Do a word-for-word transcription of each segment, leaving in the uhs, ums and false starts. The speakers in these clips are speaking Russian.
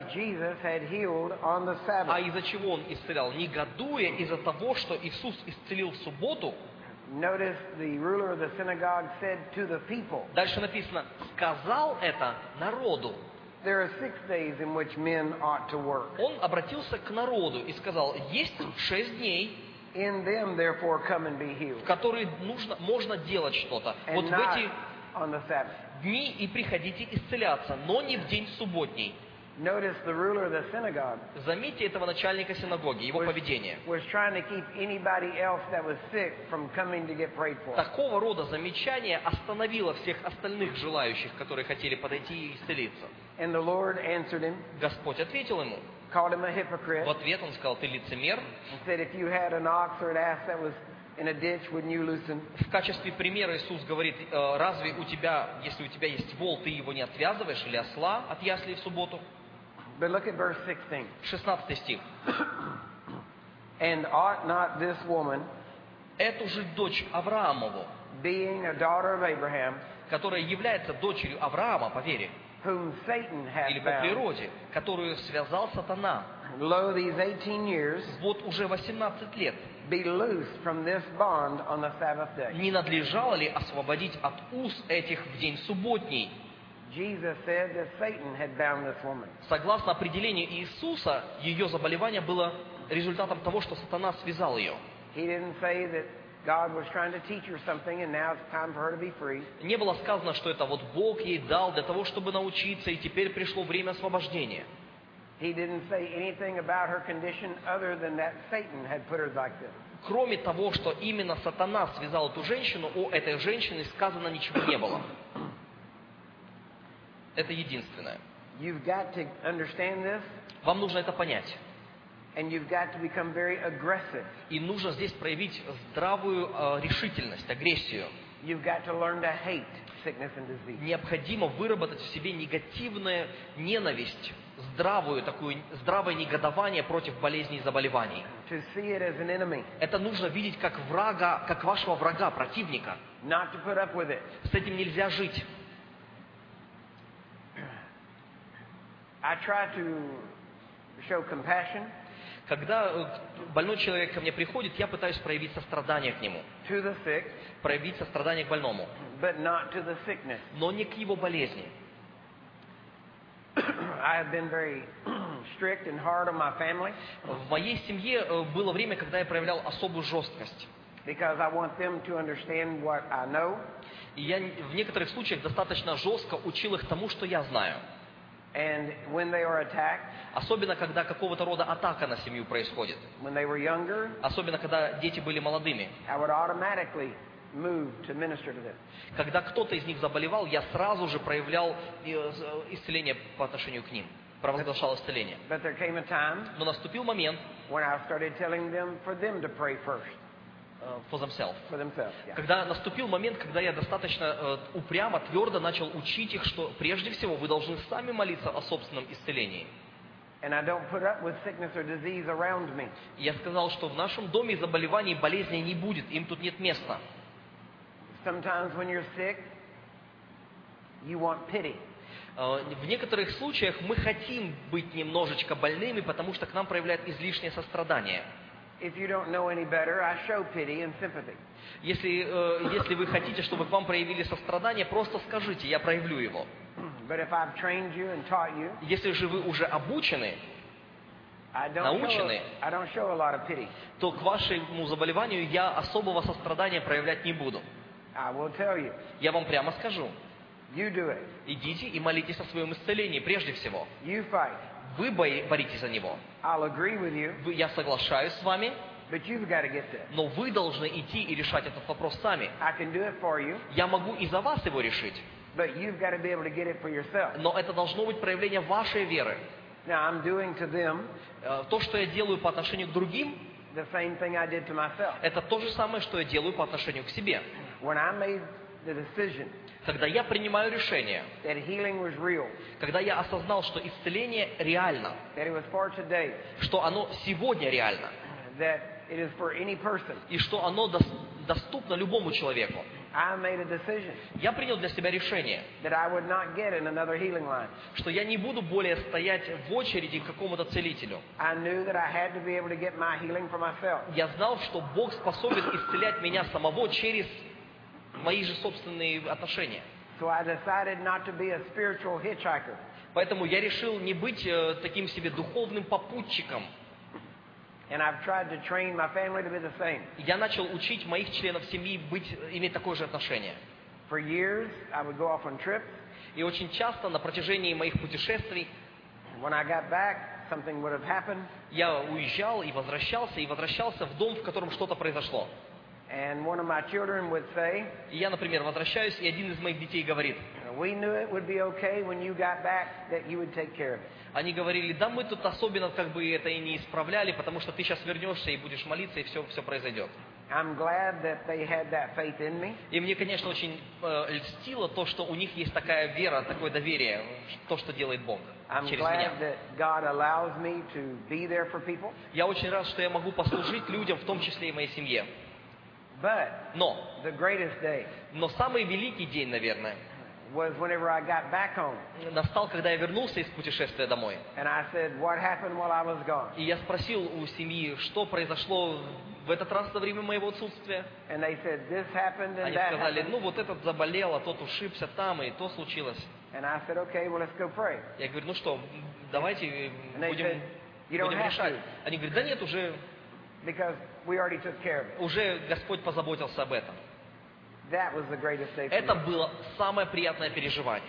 Jesus had healed on the Sabbath. А из-за чего Он исцелял? Негодуя из-за того, что Иисус исцелил в субботу. Notice the ruler of the synagogue said to the people, Дальше написано, сказал это народу. there are six days in which men ought to work. Он обратился к народу и сказал, есть шесть дней, In them, therefore, come and be в healed, которые нужно, можно делать что-то. and Вот в not эти on the Sabbath. дни и приходите исцеляться, но не в день субботний. Notice the ruler of the synagogue Заметьте этого начальника синагоги, его was, поведение. was trying to keep anybody else that was sick from coming to get prayed for. Такого рода замечание остановило всех остальных желающих, которые хотели подойти и исцелиться. And the Lord answered him, Господь ответил ему. called him a hypocrite, В ответ он сказал, ты лицемер. and said, if you had an ox or an ass that was in a ditch, wouldn't you loosen? В качестве примера Иисус говорит, «Э, разве у тебя, если у тебя есть вол, ты его не отвязываешь, или осла от ясли в субботу? But look at verse sixteen. шестнадцатый стих. And ought not this woman, Эту же дочь Авраамову, being a daughter of Abraham, которая является дочерью Авраама по вере, whom Satan или hath по bound, природе, которую связал сатана, lo, these eighteen years, вот уже восемнадцать лет, be loosed from this bond on the Sabbath day? не надлежало ли освободить от уз этих в день субботний? Jesus said that Satan had bound this woman. Согласно определению Иисуса, ее заболевание было результатом того, что сатана связал ее. He didn't say that God was trying to teach her something and now it's time for her to be free. Не было сказано, что это вот Бог ей дал для того, чтобы научиться, и теперь пришло время освобождения. He didn't say anything about her condition other than that Satan had put her like this. Кроме того, что именно сатана связал эту женщину, о этой женщине сказано ничего не было. Это единственное. You've got to understand this, Вам нужно это понять. and you've got to become very aggressive. И нужно здесь проявить здравую э, решительность, агрессию. You've got to learn to hate sickness and disease. Необходимо выработать в себе негативную ненависть, здравую такую, здравое негодование против болезней и заболеваний. To see it as an enemy, Это нужно видеть как врага, как вашего врага, противника. not to put up with it. С этим нельзя жить. I try to show compassion Когда э, больной человек ко мне приходит, я пытаюсь проявить сострадание к нему, to the sick, проявить сострадание к больному, but not to the sickness. но не к его болезни. I have been very strict and hard on my family В моей семье э, было время, когда я проявлял особую жесткость. because I want them to understand what I know, И я в некоторых случаях достаточно жестко учил их тому, что я знаю. and when they are attacked, Особенно, когда какого-то рода атака на семью происходит. when they were younger, Особенно, когда дети были молодыми. I would automatically move to minister to them. Когда кто-то из них заболевал, я сразу же проявлял э, исцеление по отношению к ним. Провозглашал исцеление. But there came a time Но наступил момент when I started telling them for them to pray first э, for themselves. for themselves. Yeah. Когда наступил момент, когда я достаточно э, упрямо, твердо начал учить их, что прежде всего вы должны сами молиться о собственном исцелении. And I don't put up with sickness or disease around me. И я сказал, что в нашем доме заболеваний и болезней не будет, им тут нет места. Sometimes when you're sick, you want pity. Э, В некоторых случаях мы хотим быть немножечко больными, потому что к нам проявляют излишнее сострадание. If you don't know any better, I show pity and sympathy. Если, э, если вы хотите, чтобы к вам проявили сострадание, просто скажите, я проявлю его. But if I've trained you and taught you, Если же вы уже обучены, I don't, show, научены, I don't show a lot of pity. то к вашему заболеванию я особого сострадания проявлять не буду. I will tell you, Я вам прямо скажу. you do it. Идите и молитесь о своем исцелении прежде всего. You fight. Вы бои- боритесь за него. I'll agree with you, Вы- я соглашаюсь с вами, but you've got to get this. но вы должны идти и решать этот вопрос сами. I can do it for you, Я могу и за вас его решить, but you've got to be able to get it for yourself. но это должно быть проявление вашей веры. Now, I'm doing to them Э, То, что я делаю по отношению к другим, the same thing I did to myself. это то же самое, что я делаю по отношению к себе. When I made the decision Когда я принимаю решение, that healing was real, когда я осознал, что исцеление реально, that it was for today, что оно сегодня реально, that it is for any person, и что оно дос- доступно любому человеку, I made a decision Я принял для себя решение, that I would not get in another healing line. что я не буду более стоять в очереди к какому-то целителю. I knew that I had to be able to get my healing for myself. Я знал, что Бог способен исцелять меня самого через мои же собственные отношения. So I decided not to be a spiritual hitchhiker. Поэтому я решил не быть э, таким себе духовным попутчиком. And I've tried to train my family to be the same. Я начал учить моих членов семьи быть, иметь такое же отношение. For years, I would go off on trips. И очень часто на протяжении моих путешествий When I got back, something would have happened. я уезжал и возвращался, и возвращался в дом, в котором что-то произошло. And one of my children would say, И я, например, возвращаюсь, и один из моих детей говорит, we knew it would be okay when you got back that you would take care of it. они говорили, да мы тут особенно как бы это и не исправляли, потому что ты сейчас вернешься и будешь молиться, и все, все произойдет. I'm glad that they had that faith in me. И мне, конечно, очень э, льстило то, что у них есть такая вера, такое доверие, в то, что делает Бог I'm через меня. glad that God allows me to be there for people. Я очень рад, что я могу послужить людям, в том числе и моей семье. But Но, the greatest day но самый великий день, наверное, was whenever I got back home. настал, когда я вернулся из путешествия домой. And I said, what happened while I was gone? И я спросил у семьи, что произошло в этот раз во время моего отсутствия. And they said, this happened and Они that сказали, happened. ну вот этот заболел, а тот ушибся там, и то случилось. And I said, okay, well, let's go pray. Я говорю, ну что, давайте And they будем, said, you don't будем have решать. to, Они говорят, да нет, уже, because we already took care of it. уже Господь позаботился об этом. That was the greatest day for Это me. было самое приятное переживание.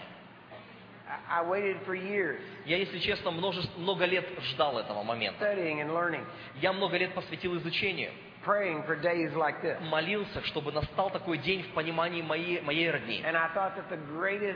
I I waited for years, Я, если честно, множество, много лет ждал этого момента. studying and learning, Я много лет посвятил изучению. praying for days like this. Молился, чтобы настал такой день в понимании моей, моей родни. And I thought that the greatest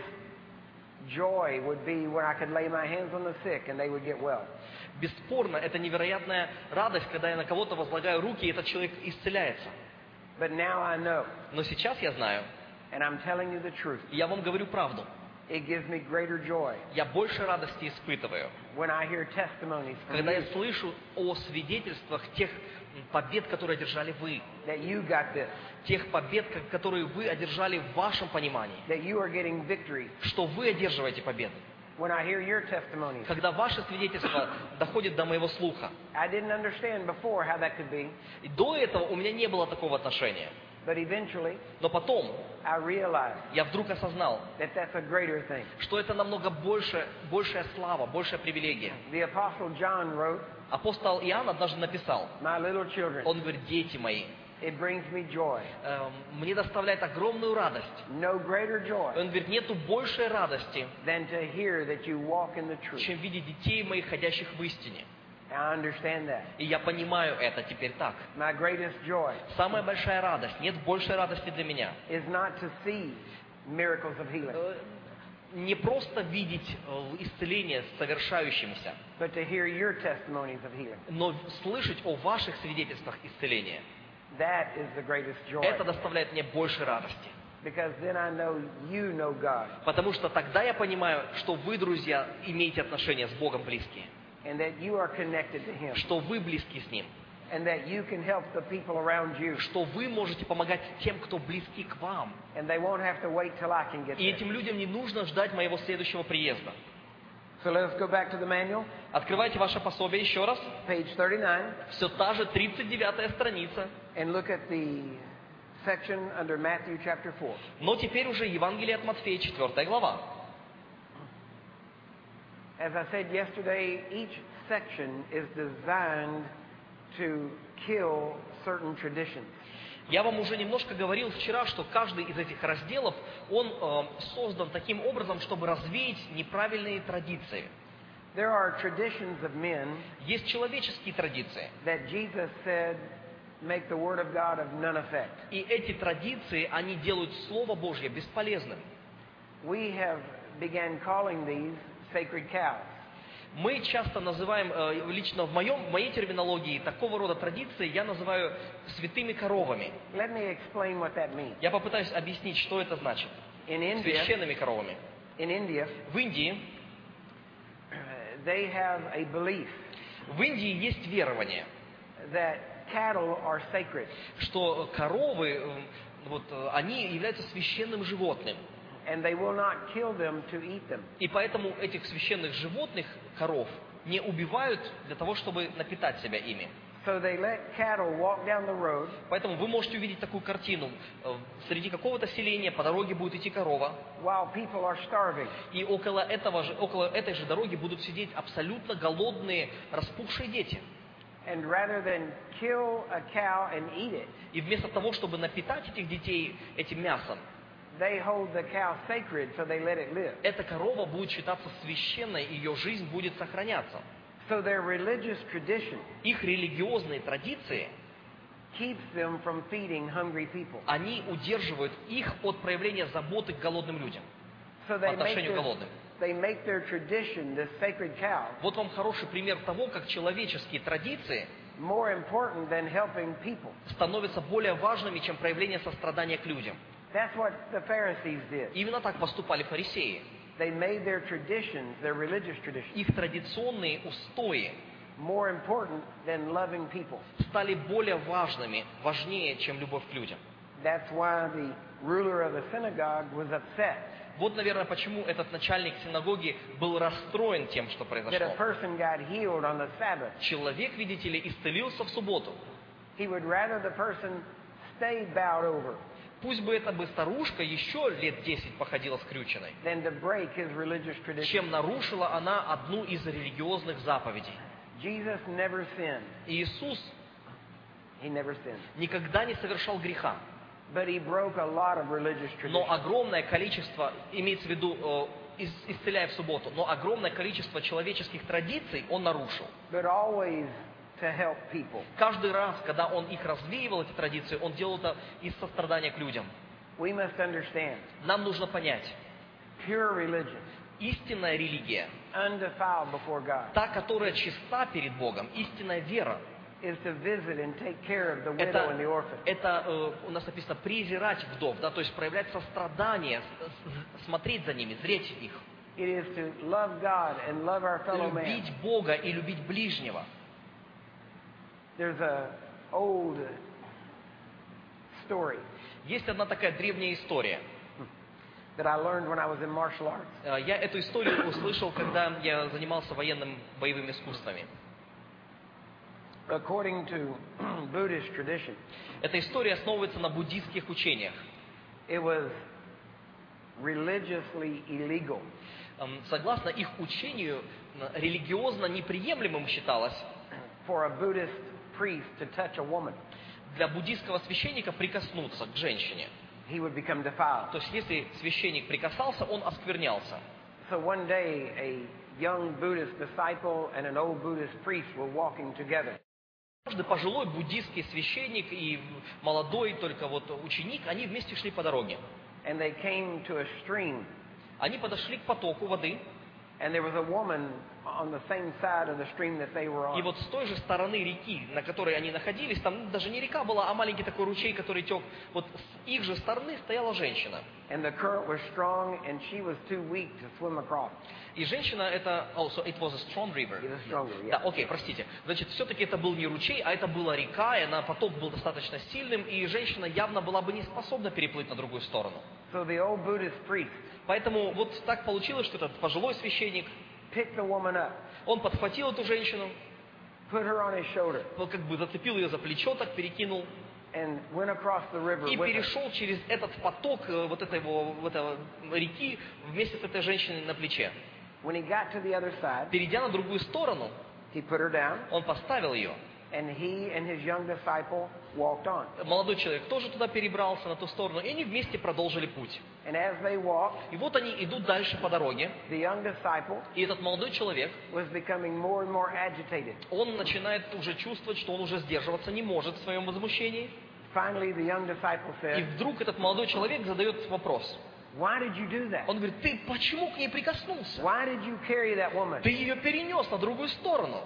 joy would be when I could lay my hands on the sick and they would get well. Бесспорно, это невероятная радость, когда я на кого-то возлагаю руки, и этот человек исцеляется. But now I know, Но сейчас я знаю, and I'm telling you the truth, и я вам говорю правду, it gives me greater joy я больше радости испытываю, when I hear testimonies from когда я you слышу о свидетельствах тех побед, которые одержали вы, that you got this, тех побед, ко- которые вы одержали в вашем понимании, that you are getting victory. что вы одерживаете победы. When I hear your testimonies, Когда ваши свидетельства доходят до моего слуха. I didn't understand before how that could be, И до этого у меня не было такого отношения. but eventually Но потом I realized я вдруг осознал, that that's a greater thing. что это намного больше, большая слава, большая привилегия. The Apostle John wrote, Апостол Иоанн однажды написал, my little children, он говорит, дети мои, it brings me joy. эм, мне доставляет огромную радость. No greater joy Он говорит, нету большей радости, than to hear that you walk in the truth. чем видеть детей моих, ходящих в истине. I understand that. И я понимаю это теперь так. My greatest joy Самая большая радость, нет большей радости для меня. is not to see miracles of healing, Э, Не просто видеть э, исцеление совершающимся, but to hear your testimonies of healing. но слышать о ваших свидетельствах исцеления. That is the greatest joy. Это доставляет мне больше радости. Because then I know you know God Потому что тогда я понимаю, что вы, друзья, имеете отношения с Богом близкие. and that you are connected to Him Что вы близки с Ним. and that you can help the people around you Что вы можете помогать тем, кто близки к вам. and they won't have to wait till I can get И there. этим людям не нужно ждать моего следующего приезда. So let's go back to the manual, Открывайте ваше пособие еще раз. page thirty-nine, Все та же тридцать девятая страница. and look at the section under Matthew chapter four. Но теперь уже Евангелие от Матфея, четвёртая глава. As I said yesterday, each section is designed to kill certain traditions. Я вам уже немножко говорил вчера, что каждый из этих разделов, он э, создан таким образом, чтобы развеять неправильные традиции. There are traditions of men Есть человеческие традиции. that Jesus said make the word of God of none effect. И эти традиции, они делают Слово Божье бесполезным. We have began calling these sacred cows. Мы часто называем, э, лично в, моем, в моей терминологии, такого рода традиции я называю святыми коровами. Let me explain what that means. Я попытаюсь объяснить, что это значит. In India, Священными коровами. in India, В Индии, they have a belief в Индии есть верование, that cattle are sacred. что коровы, э, вот, э, они являются священным животным. and they will not kill them to eat them. И поэтому этих священных животных, коров, не убивают для того, чтобы напитать себя ими. So they let cattle walk down the road, Поэтому вы можете увидеть такую картину. Э, Среди какого-то селения по дороге будет идти корова, while people are starving. и около, этого же, около этой же дороги будут сидеть абсолютно голодные, распухшие дети. And rather than kill a cow and eat it, И вместо того, чтобы напитать этих детей этим мясом, they hold the cow sacred, so they let it live. эта корова будет считаться священной, и ее жизнь будет сохраняться. So their religious tradition Их религиозные традиции, keeps them from feeding hungry people. они удерживают их от проявления заботы к голодным людям. So По they make, отношению к this, голодным. they make their tradition, this sacred cow, Вот вам хороший пример того, как человеческие традиции more important than helping people. становятся более важными, чем проявление сострадания к людям. That's what the Pharisees did. Именно так поступали фарисеи. They made their traditions, their religious traditions, Их традиционные устои more important than loving people. стали более важными, важнее, чем любовь к людям. That's why the ruler of the synagogue was upset Вот, наверное, почему этот начальник синагоги был расстроен тем, что that a произошло. person got healed on the Sabbath. Человек, видите ли, исцелился в субботу. He would rather the person stay bowed over Пусть бы эта бы старушка еще лет десять походила скрюченной, than to break his religious tradition. чем нарушила она одну из религиозных заповедей. Jesus never sinned. И Иисус He never sinned. никогда не совершал греха. But he broke a lot of religious Но traditions. огромное количество, имеется в виду, э, ис- исцеляя в субботу, но огромное количество человеческих традиций он нарушил. But always to help people. Каждый раз, когда он их развеивал, эти традиции, он делал это из сострадания к людям. We must understand Нам нужно понять, pure religion, истинная религия, undefiled before God, та, которая чиста перед Богом, истинная вера, is to visit and take care of the widow and the это, orphan. это э, у нас написано презирать вдов, да, то есть проявлять сострадание, с- с- смотреть за ними, зреть их, It is to love God and love our fellow man. любить Бога и любить ближнего. There's a old story Есть одна такая древняя история. that I learned when I was in martial arts. Э, Я эту историю услышал, когда я занимался военным боевыми искусствами. According to Buddhist tradition, Эта история основывается на буддийских учениях. it was religiously illegal Эм, Согласно их учению, э, религиозно неприемлемым считалось for a Buddhist priest to touch a woman. для буддийского священника прикоснуться к женщине. He would become defiled. То есть, если священник прикасался, он осквернялся. So one day, a young Buddhist disciple and an old Buddhist priest were walking together. Каждый пожилой буддийский священник и молодой только вот ученик, они вместе шли по дороге. And they came to a stream, Они подошли к потоку воды, and there was a woman on the same side of the stream that they were и on. вот с той же стороны реки, на которой они находились, там даже не река была, а маленький такой ручей, который тек, вот с их же стороны стояла женщина. And the current was strong, and she was too weak to swim across. И женщина это... Oh, so it was a strong river. It was stronger, yeah. Да, окей, простите. Значит, все-таки это был не ручей, а это была река, и она, поток был достаточно сильным, и женщина явно была бы не способна переплыть на другую сторону. So the old Buddhist priest Поэтому вот так получилось, что этот пожилой священник, picked the woman up, он подхватил эту женщину, put her on his shoulder, вот как бы зацепил ее за плечо, так перекинул, and went across the river и with her. перешел через этот поток э, вот этой, его- вот этой реки вместе с этой женщиной на плече. When he got to the other side, Перейдя на другую сторону, he put her down, он поставил ее. and he and his young disciple walked on. Молодой человек тоже туда перебрался, на ту сторону, и они вместе продолжили путь. And as they walked, И вот они идут дальше по дороге, the young disciple и этот молодой человек, was becoming more and more agitated. он начинает уже чувствовать, что он уже сдерживаться не может в своем возмущении. Finally, the young disciple И said, вдруг этот молодой человек задает вопрос. "Why did you do that? Он говорит, ты почему к ней прикоснулся? Why did you carry that woman? Ты ее перенес на другую сторону.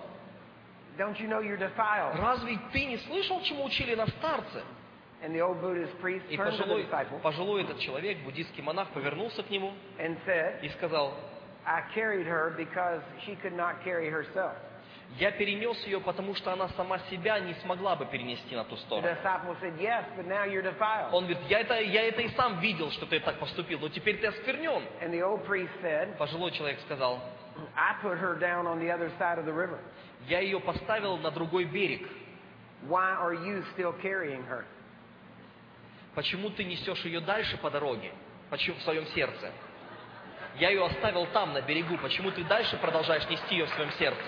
Don't you know you're defiled?" Разве ты не слышал, чему учили нас старцы? And the old Buddhist priest И turned to the пожилой, disciple пожилой этот человек, буддийский монах, повернулся к нему and said, и сказал, "I carried her because she could not carry herself." Я перенес ее, потому что она сама себя не смогла бы перенести на ту The сторону. disciple said, yes, but now you're defiled. Он говорит, я это, я это и сам видел, что ты так поступил, но теперь ты осквернен. And the old priest said, Пожилой человек сказал, I put her down on the other side of the river. я ее поставил на другой берег. Why are you still carrying her? Почему ты несешь ее дальше по дороге? Почему в своем сердце? Я ее оставил там, на берегу. Почему ты дальше продолжаешь нести ее в своем сердце?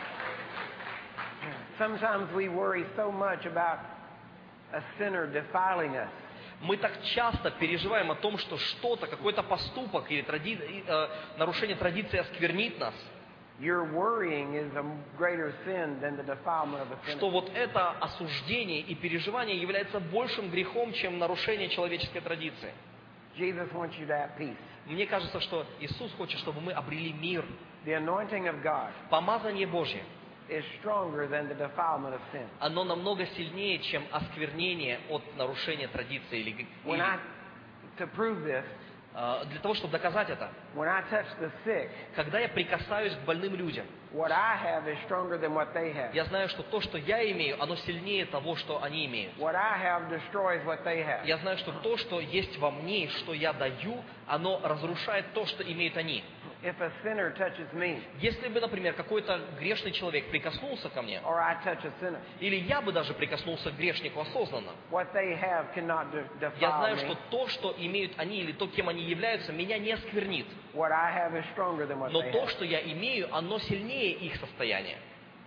Sometimes we worry so much about a sinner defiling us. Мы так часто переживаем о том, что что-то, какой-то поступок или тради... э, нарушение традиции осквернит нас. Your worrying is a greater sin than the defilement of a sinner. Что вот это осуждение и переживание является большим грехом, чем нарушение человеческой традиции. Jesus wants you to have peace. Мне кажется, что Иисус хочет, чтобы мы обрели мир. The anointing of God Помазание Божье, is stronger than the defilement of sin. оно намного сильнее, чем осквернение от нарушения традиции. Или, When или, I, to prove this, э, для того, чтобы доказать это, when I touch the sick, когда я прикасаюсь к больным людям, what I have is stronger than what they have. я знаю, что то, что я имею, оно сильнее того, что они имеют. What I have destroys what they have. Я знаю, что то, что есть во мне, что я даю, оно разрушает то, что имеют они. If a sinner touches me, Если бы, например, какой-то грешный человек прикоснулся ко мне, or I touch a sinner, или я бы даже прикоснулся к грешнику осознанно, what they have cannot de- я defile знаю, me. что то, что имеют они, или то, кем они являются, меня не осквернит. What I have is stronger than what Но they то, have. что я имею, оно сильнее их состояния.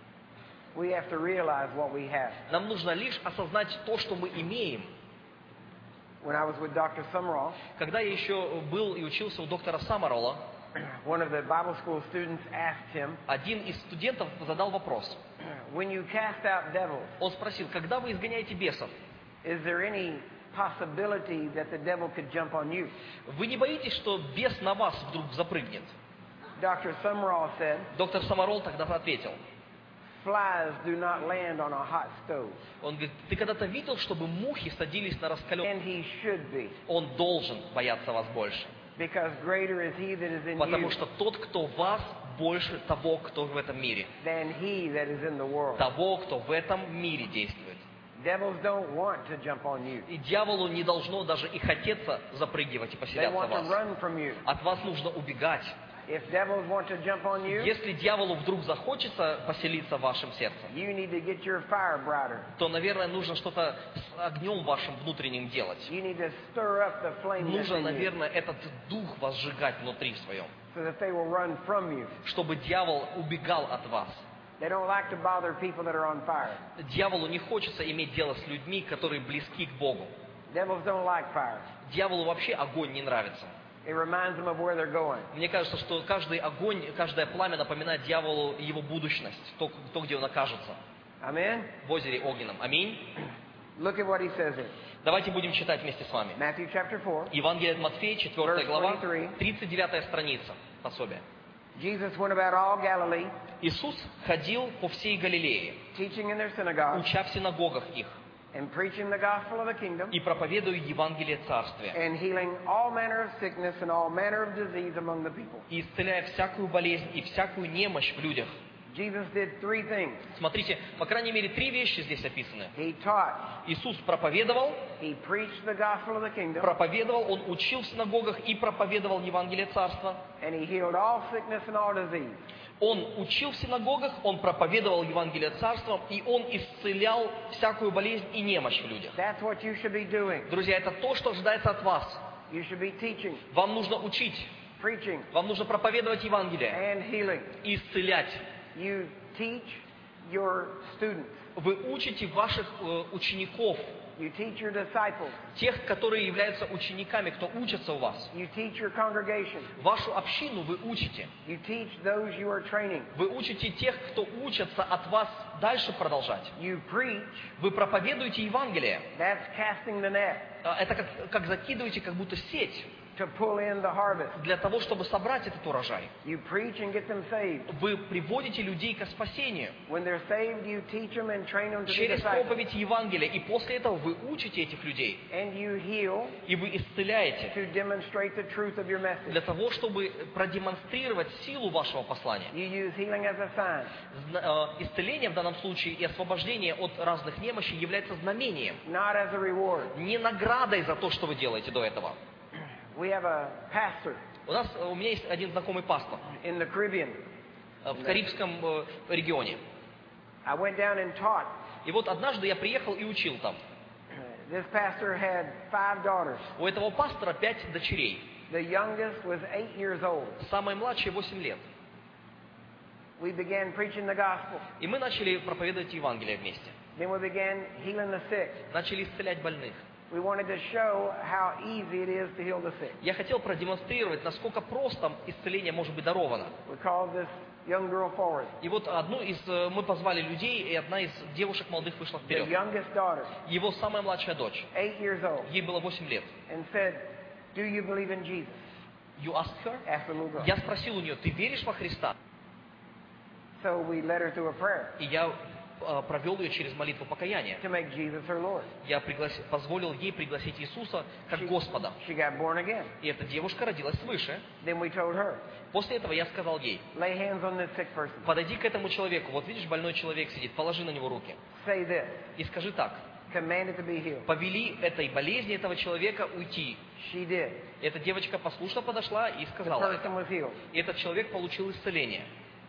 We have to realize what we have. Нам нужно лишь осознать то, что мы имеем. When I was with Doctor Summerall, Когда я еще был и учился у доктора Самарола, one of the Bible school students asked him, один из студентов задал вопрос. when you cast out devils, Он спросил, когда вы изгоняете бесов, is there any possibility that the devil could jump on you? вы не боитесь, что бес на вас вдруг запрыгнет? Doctor Summerall said, Доктор Самарол тогда ответил. flies do not land on a hot stove. Он говорит, ты когда-то видел, чтобы мухи садились на раскаленный? And he should be, Он должен бояться вас больше. because greater is he that is in Потому you что тот, кто в вас, больше того, кто в этом мире. than he that is in the world. Того, кто в этом мире действует. Devils don't want to jump on you. И дьяволу не должно даже и хотеться запрыгивать и They поселяться в want to вас. run from you. От вас нужно убегать. If devils want to jump on you, Если дьяволу вдруг захочется поселиться в вашем сердце, you need to get your fire brighter. то, наверное, нужно что-то с огнем вашим внутренним делать. You need to stir up the flame that's Нужно, in you наверное, этот дух возжигать внутри в своем, so that they will run from you. чтобы дьявол убегал от вас. They don't like to bother people that are on fire. Дьяволу не хочется иметь дело с людьми, которые близки к Богу. Devils don't like fire. Дьяволу вообще огонь не нравится. It reminds them of where they're going. Мне кажется, что каждый огонь, каждое пламя напоминает дьяволу его будущность, то, то, где он окажется, Amen? в озере огненном. Аминь. Look at what he says here. Давайте будем читать вместе с вами. Matthew chapter four. Евангелие от Матфея, четвёртая Verse глава, twenty-three. тридцать девятая страница, пособие. Jesus went about all Galilee, Иисус ходил по всей Галилее, teaching in their synagogues уча в синагогах их and preaching the gospel of the kingdom и проповедуя Евангелие Царствия, and healing all manner of sickness and all manner of disease among the people. и исцеляя всякую болезнь и всякую немощь в людях. Jesus did three things. Смотрите, по крайней мере, три вещи здесь описаны. He taught, Иисус проповедовал, he preached the gospel of the kingdom, проповедовал, Он учил в синагогах и проповедовал Евангелие Царства. and he healed all sickness and all disease. Он учил в синагогах, Он проповедовал Евангелие Царства, и Он исцелял всякую болезнь и немощь в людях. That's what you should be doing. Друзья, это то, что ожидается от вас. You should be teaching, Вам нужно учить, preaching, вам нужно проповедовать Евангелие and healing. и исцелять. You teach your students. Вы учите ваших э, учеников, You teach your disciples. тех, которые являются учениками, кто учится у вас. You teach your congregation. Вашу общину вы учите. You teach those you are training. Вы учите тех, кто учится от вас дальше продолжать. You preach. Вы проповедуете Евангелие. That's casting the net. А, Это как, как закидываете как будто сеть. to pull in the harvest. для того, чтобы собрать этот урожай. You preach and get them saved. Вы приводите людей к спасению. When they're saved, you teach them and train them to be Через disciples. проповедь Евангелия. И после этого вы учите этих людей. And you heal И вы исцеляете. to demonstrate the truth of your message. Для того, чтобы продемонстрировать силу вашего послания. You use healing as a sign. Зна- э, Исцеление в данном случае и освобождение от разных немощей является знамением. Not as a reward. Не наградой за то, что вы делаете до этого. We have a pastor У нас, у меня есть один знакомый пастор in the Caribbean. э, в Карибском э, регионе. I went down and taught. И вот однажды я приехал и учил там. This pastor had five daughters. У этого пастора пять дочерей. The youngest was eight years old. Самая младшая восемь лет. We began preaching the gospel. И мы начали проповедовать Евангелие вместе. Then we began healing the sick. Начали исцелять больных. We wanted to show how easy it is to heal the sick. Я хотел продемонстрировать, насколько просто исцеление может быть даровано. We called this young girl forward. И вот одну из, э, мы позвали людей, и одна из девушек молодых вышла The вперед. youngest daughter, Его самая младшая дочь. eight years old, Ей было восемь лет. and said, "Do you believe in Jesus?" You asked her? Asked the little girl. Я спросил у нее, ты веришь во Христа? So we led her through a prayer И я э, провел ее через молитву покаяния. to make Jesus her Lord. Я приглас- позволил ей пригласить Иисуса как Господа. She got born again. И эта девушка родилась свыше. Then we told her, После этого я сказал ей, "Lay hands on this sick person. подойди к этому человеку, вот видишь, больной человек сидит, положи на него руки. Say this. И скажи так, Command it to be healed." повели этой болезни этого человека уйти. She did. Эта девочка послушно подошла и The сказала это. person was healed. И этот человек получил исцеление.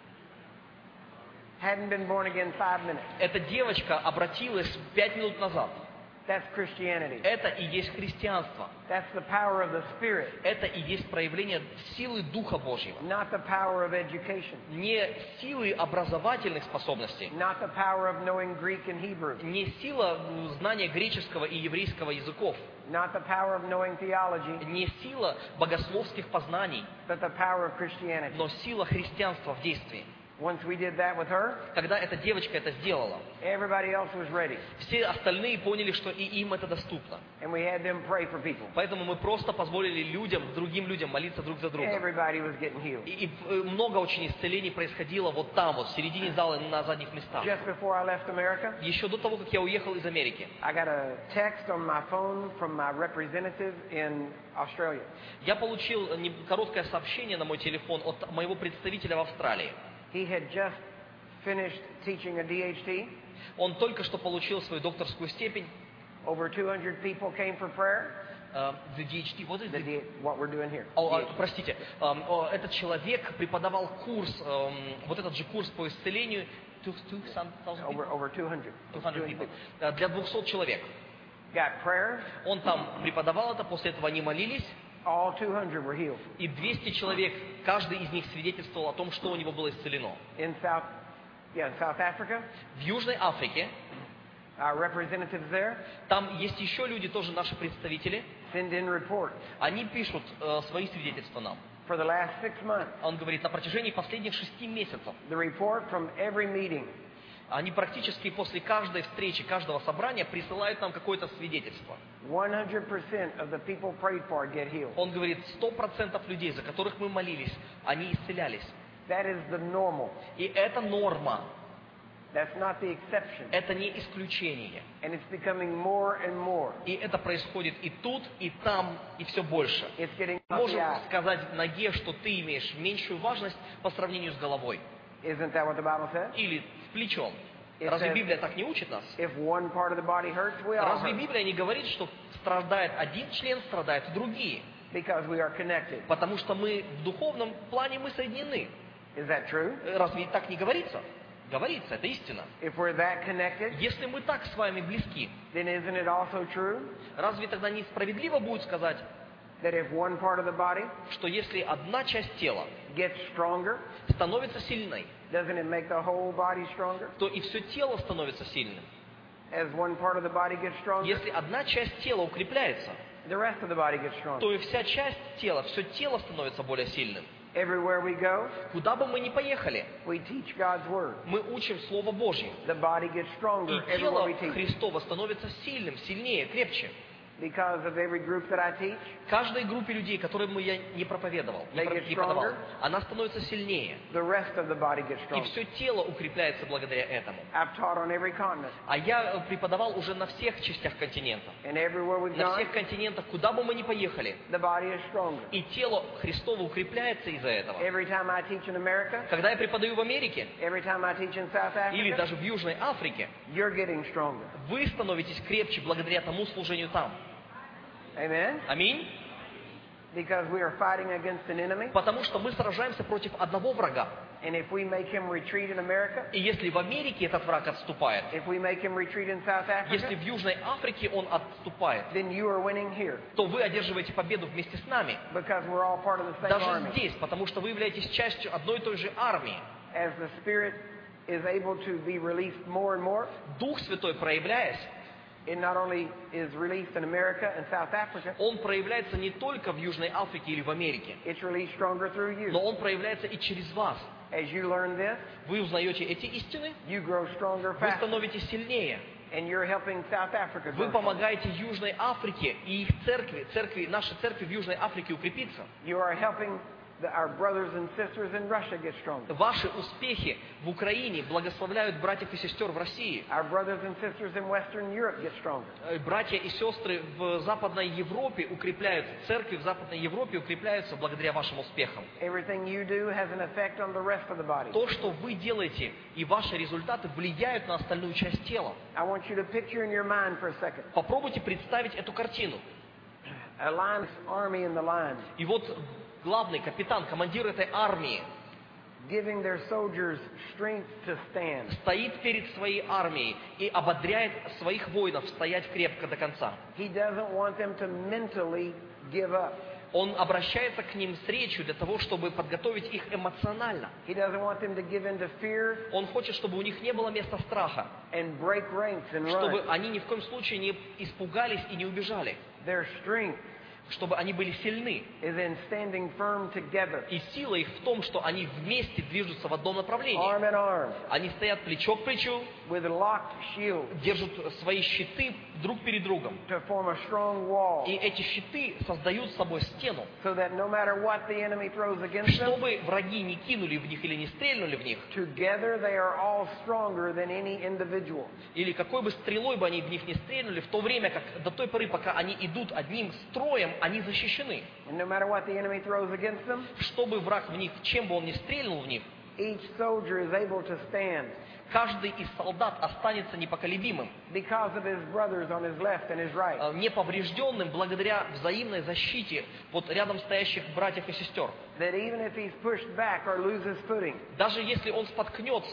Hadn't been born again five minutes. Эта девочка обратилась пять минут назад. That's Christianity. Это и есть христианство. That's the power of the Spirit, Это и есть проявление силы Духа Божьего. not the power of education, Не силы образовательных способностей, not the power of knowing Greek and Hebrew, не сила м, знания греческого и еврейского языков, not the power of knowing theology, не сила богословских познаний, but the power of Christianity. но сила христианства в действии. Once we did that with her, Когда эта девочка это сделала, everybody else was ready, все остальные поняли, что и им это доступно. and we had them pray for people. Поэтому мы просто позволили людям, другим людям молиться друг за другом. Everybody was getting healed. И, и, э, много очень исцелений происходило вот там, вот в середине зала, на задних местах. Just before I left America, Еще до того, как я уехал из Америки, I got a text on my phone from my representative in Australia. я получил не- короткое сообщение на мой телефон от моего представителя в Австралии. He had just finished teaching a D H T. Он только что получил свою докторскую степень. Over two hundred people came for prayer. Э, the ди эйч ти, what is The it? D- what we're doing here. О, а, D H T. простите, эм, о, этот человек преподавал курс, эм, вот этот же курс по исцелению, two- two thousand Over, people? over two hundred. two hundred people. Э, для двухсот человек. Got prayer. Он там преподавал это, после этого они молились, All two hundred were healed. и двести человек, каждый из них свидетельствовал о том, что у него было исцелено. In South, yeah, in South Africa, В Южной Африке, our representatives there там есть еще люди, тоже наши представители, send in reports. они пишут э, свои свидетельства нам. For the last six months, Он говорит, на протяжении последних шести месяцев, the report from every meeting они практически после каждой встречи, каждого собрания присылают нам какое-то свидетельство. one hundred percent of the people prayed for get healed. Он говорит, сто процентов людей, за которых мы молились, они исцелялись. That is the normal. И это норма, That's not the exception. это не исключение. And it's becoming more and more. И это происходит и тут, и там, и все больше. It's getting Мы up можем the eye. сказать ноге, что ты имеешь меньшую важность по сравнению с головой. Isn't that what the Bible says? Или с плечом. It Разве says- Библия так не учит нас? If one part of the body hurts, we all Разве hurt. Библия не говорит, что страдает один член, страдают и другие? Because we are connected. Потому что мы в духовном плане мы соединены. Is that true? Разве так не говорится? Говорится, это истина. If we're that connected, Если мы так с вами близки, then isn't it also true разве тогда несправедливо будет сказать, that if one part of the body что если одна часть тела gets stronger, становится сильной, doesn't it make the whole body stronger? то и все тело становится сильным? As one part of the body gets stronger, Если одна часть тела укрепляется, the rest of the body gets stronger. то и вся часть тела, все тело становится более сильным. Everywhere we go, Куда бы мы ни поехали, we teach God's word. мы учим Слово Божье. The body gets stronger И everywhere тело we teach. Христово становится сильным, сильнее, крепче. because of every group that I teach, Каждой группе людей, которым я не проповедовал, не They про- get не подавал, stronger. она становится сильнее. the rest of the body gets И stronger. все тело укрепляется благодаря этому. I've taught on every continent, А я э, преподавал уже на всех частях континента. and everywhere we've На gone, всех континентах, куда бы мы ни поехали. the body is stronger. И тело Христово укрепляется из-за этого. Every time I teach in America, Когда я преподаю в Америке every time I teach in South или Africa, даже в Южной Африке, you're getting stronger. вы становитесь крепче благодаря тому служению там. Amen? Аминь. Because we are fighting against an enemy, Потому что мы сражаемся против одного врага. and if we make him retreat in America, И если в Америке этот враг отступает, if we make him retreat in South если Africa, в Южной Африке он отступает, then you are winning here, то вы одерживаете победу вместе с нами. because we're all part of the same Даже army. здесь, потому что вы являетесь частью одной и той же армии. As the Spirit is able to be released more and more, Дух Святой, проявляясь, it not only is released in America and South Africa, он проявляется не только в Южной Африке или в Америке, it's released stronger through you. но он проявляется и через вас. As you learn this, Вы узнаете эти истины, you grow stronger, вы faster, становитесь сильнее. and you're helping South Africa Вы grow. помогаете Южной Африке и их церкви, церкви, нашей церкви в Южной Африке укрепиться. You are helping the, our brothers and sisters in Russia get stronger. Ваши успехи в Украине благословляют братьев и сестер в России. Our brothers and sisters in Western Europe get stronger. Э, Братья и сестры в Западной Европе укрепляются, церкви в Западной Европе укрепляются благодаря вашим успехам. Everything you do has an effect on the rest of the body. То, что вы делаете, и ваши результаты влияют на остальную часть тела. I want you to picture in your mind for a second Попробуйте представить эту картину. a line army in the line, И вот главный капитан, командир этой армии, giving their soldiers strength to stand. стоит перед своей армией и ободряет своих воинов стоять крепко до конца. He doesn't want them to mentally give up. Он обращается к ним с речью для того, чтобы подготовить их эмоционально. He doesn't want them to give in to fear Он хочет, чтобы у них не было места страха, and break ranks and чтобы run. они ни в коем случае не испугались и не убежали, Their strength чтобы они были сильны. is in standing firm together, И сила их в том, что они вместе движутся в одном направлении. arm in arm, Они стоят плечо к плечу, with locked shields держат свои щиты друг перед другом. to form a strong wall, И эти щиты создают с собой стену, so that no matter what the enemy throws against them, чтобы враги не кинули в них или не стрельнули в них, together they are all stronger than any individual. или какой бы стрелой бы они в них не стрельнули, в то время как до той поры, пока они идут одним строем, они защищены. And no matter what the enemy throws against them, Чтобы враг в них, чем бы он ни стрельнул в них, each soldier is able to stand каждый из солдат останется непоколебимым, because of his brothers on his left and his right. э, неповрежденным благодаря взаимной защите вот рядом стоящих братьев и сестер. That even if he's pushed back or loses footing, Даже если он споткнется,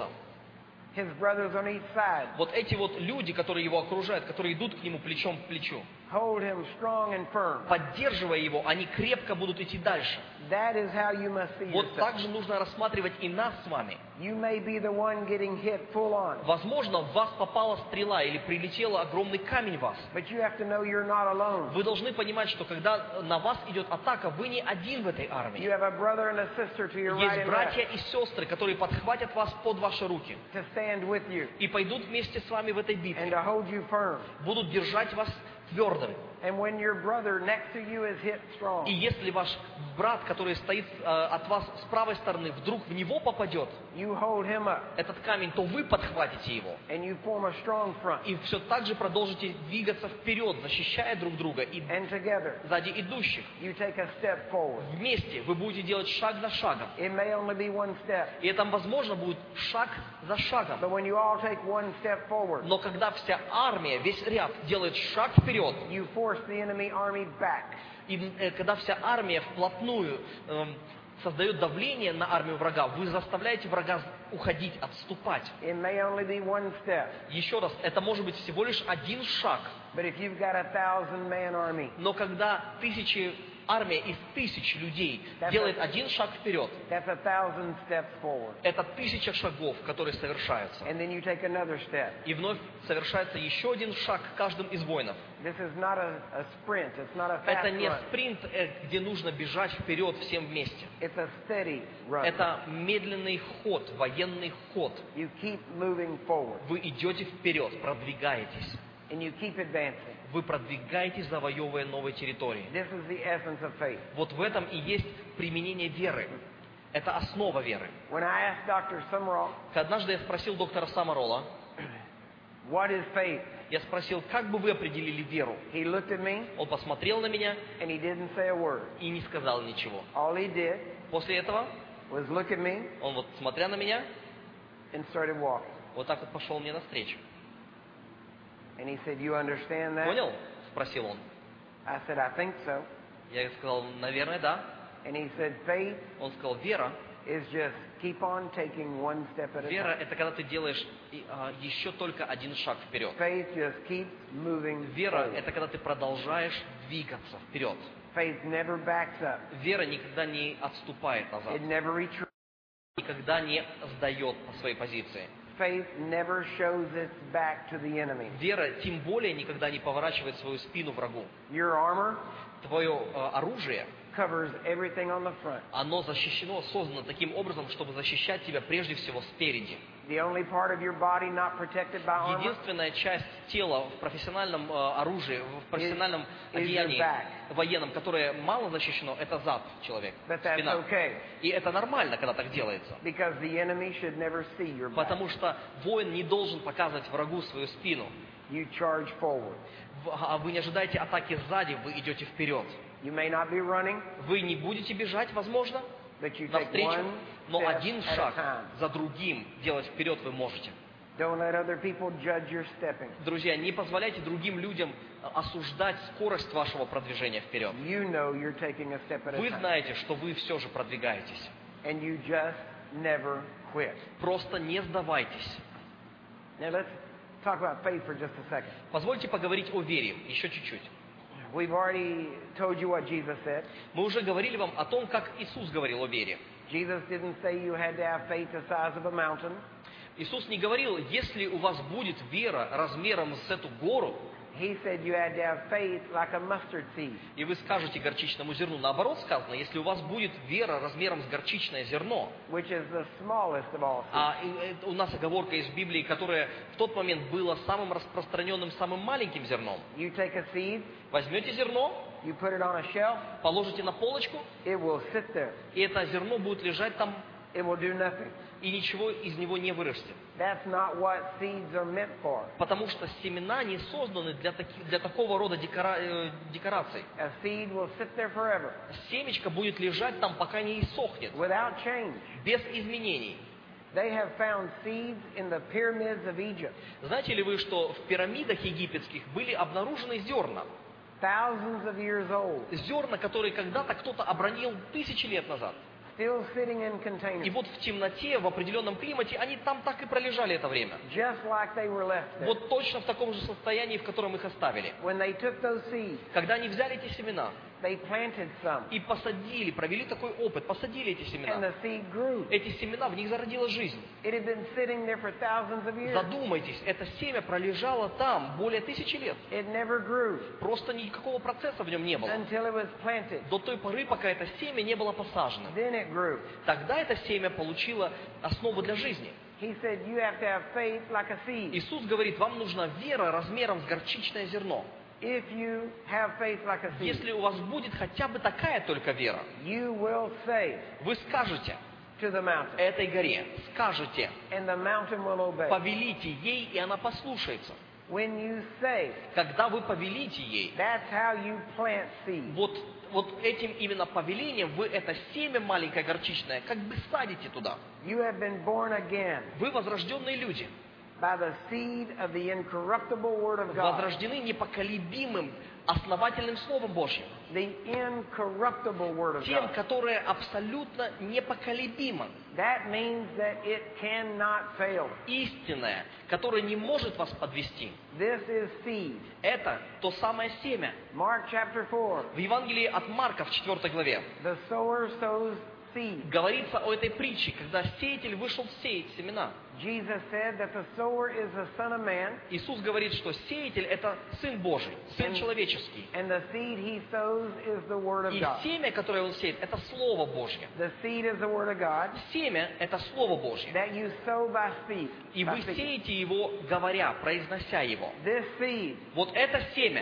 his brothers on each side вот эти вот люди, которые его окружают, которые идут к нему плечом к плечу, hold him strong and firm. поддерживая его, они крепко будут идти дальше. That is how you must see Вот yourself. так же нужно рассматривать и нас с вами. You may be the one getting hit full on, Возможно, в вас попала стрела или прилетел огромный камень в вас. but you have to know you're not alone. Вы должны понимать, что когда на вас идет атака, вы не один в этой You армии. have a brother and a sister to your right Есть and братья left и сестры, которые подхватят вас под ваши руки to stand with you и пойдут вместе с вами в этой and битве, to hold you firm. будут держать вас твердыми. And when your brother next to you is hit strong, И если ваш брат, который стоит э, от вас с правой стороны, вдруг в него попадет you hold him up этот камень, то вы подхватите его. and you form a strong front. И все так же продолжите двигаться вперед, защищая друг друга и And together, сзади идущих. you take a step forward. Вместе вы будете делать шаг за шагом. It may only be one step, И это, возможно, будет шаг за шагом. but when you all take one step forward, Но когда вся армия, весь ряд делает шаг вперед, you force the enemy army back. и э, когда вся армия вплотную эм, создает давление на армию врага, вы заставляете врага уходить, отступать. It may only be one step, Еще раз, это может быть всего лишь один шаг, but if you've got a thousand man army, но когда тысячи, армия из тысяч людей That's делает a- один шаг вперед, that's a thousand steps forward. это тысяча шагов, которые совершаются. And then you take another step. И вновь совершается еще один шаг каждым из воинов. This is not a, a sprint. It's not a fast Это не run. спринт, э, где нужно бежать вперед всем вместе. It's a steady run. Это медленный ход, военный ход. You keep moving forward Вы идете вперед, продвигаетесь. and you keep advancing. Вы продвигаетесь, завоевывая новые территории. This is the essence of faith. Вот в этом и есть применение веры. Это основа веры. When I asked Doctor Summerall, Однажды я спросил доктора Самарола, what is faith? я спросил, как бы вы определили веру? He looked at me Он посмотрел на меня and he didn't say a word. и не сказал ничего. All he did После этого was look at me он вот, смотря на меня, and started walking. вот так вот пошел мне навстречу. And he said, "You understand that?" Понял? Спросил он. I said, "I think so." Я сказал, наверное, да. And he said, "Faith Он сказал, вера, is just keep on taking one step at a вера time. это когда ты делаешь и, а, еще только один шаг вперед. Faith just keeps moving Вера forward. это когда ты продолжаешь двигаться вперед. Faith never backs up. Вера никогда не отступает назад, It never retreats. никогда не сдает по своей позиции. Faith never shows its back to the enemy. Вера тем более никогда не поворачивает свою спину врагу. Your armor Твое э, оружие, covers everything on the front. оно защищено, создано таким образом, чтобы защищать тебя прежде всего спереди. The only part of your body not protected by armor Единственная часть тела в профессиональном э, оружии, в профессиональном is your одеянии back. военном, которое мало защищено, это зад человека, But that's спина. okay, И это нормально, когда так делается. because the enemy should never see your back. Потому что воин не должен показывать врагу свою спину. You charge forward. В- А вы не ожидаете атаки сзади, вы идете вперед. You may not be running, Вы не будете бежать, возможно, but you take навстречу, one но step один at a шаг time. за другим делать вперед вы можете. Don't let other people judge your stepping. Друзья, не позволяйте другим людям осуждать скорость вашего продвижения вперед. You know you're taking a step at a Вы time. знаете, что вы все же продвигаетесь. And you just never quit. Просто не сдавайтесь. Now let's talk about faith for just a second. Позвольте поговорить о вере еще чуть-чуть. We've already told you what Jesus said. Мы уже говорили вам о том, как Иисус говорил о вере. Jesus didn't say you had to have faith the size of a mountain. Иисус не говорил, если у вас будет вера размером с эту гору, He said you had to have faith like a mustard seed. и вы скажете горчичному зерну. Наоборот сказано, если у вас будет вера размером с горчичное зерно, Which is the smallest of all seeds. а и, э, у нас оговорка из Библии, которая в тот момент была самым распространенным, самым маленьким зерном. You take a seed, Возьмете зерно, you put it on a shelf, положите на полочку, it will sit there. и это зерно будет лежать там, It will do nothing. и ничего из него не вырастет. That's not what seeds are meant for. Потому что семена не созданы для, таки, для такого рода декора, э, декораций. A seed will sit there forever Семечко будет лежать там, пока не иссохнет, without change. без изменений. They have found seeds in the pyramids of Egypt. Знаете ли вы, что в пирамидах египетских были обнаружены зерна? Thousands of years old, Зерна, которые когда-то кто-то обронил тысячи лет назад. still sitting in И containers, вот в темноте, в определенном климате, они там так и пролежали это время. just like they were left there. Вот точно в таком же состоянии, в котором их оставили. When they took those seeds, Когда они взяли эти семена they planted some, и посадили, провели такой опыт, посадили эти and семена. the seed grew. Эти семена, в них зародилась жизнь. It had been sitting there for thousands of years. Задумайтесь, это семя пролежало там более тысячи лет. It never grew Просто никакого процесса в нем не было. until it was planted. До той поры, пока это семя не было посажено. Then it grew. Тогда это семя получило основу для жизни. He said, you have to have faith like a seed. Иисус говорит, вам нужна вера размером с горчичное зерно. If you have faith like a seed, Если у вас будет хотя бы такая только вера, you will say вы скажете to the mountain, этой горе, скажете, and the mountain will obey. повелите ей, и она послушается. When you say, Когда вы повелите ей, that's how you plant seed. вот, вот этим именно повелением вы это семя маленькое горчичное как бы садите туда. You have been born again Вы возрожденные люди, by the seed of the incorruptible Word of God. возрождены непоколебимым, основательным Словом Божьим. The incorruptible Word of Тем, God. которое абсолютно непоколебимо. That means that it cannot fail. Истинное, которое не может вас подвести. This is seed. Это то самое семя. Mark chapter four. В Евангелии от Марка в четвёртой главе The sower sows seed. говорится о этой притче, когда сеятель вышел сеять семена. Jesus said that the sower is the Son of Man, Иисус говорит, что сеятель – это Сын Божий, Сын человеческий. and the seed he sows is the Word of И God. семя, которое он сеет, это Слово Божье. The seed is the Word of God Семя – это Слово Божье. that you sow by speech. И by вы speaking. сеете его, говоря, произнося его. This seed, Вот это семя,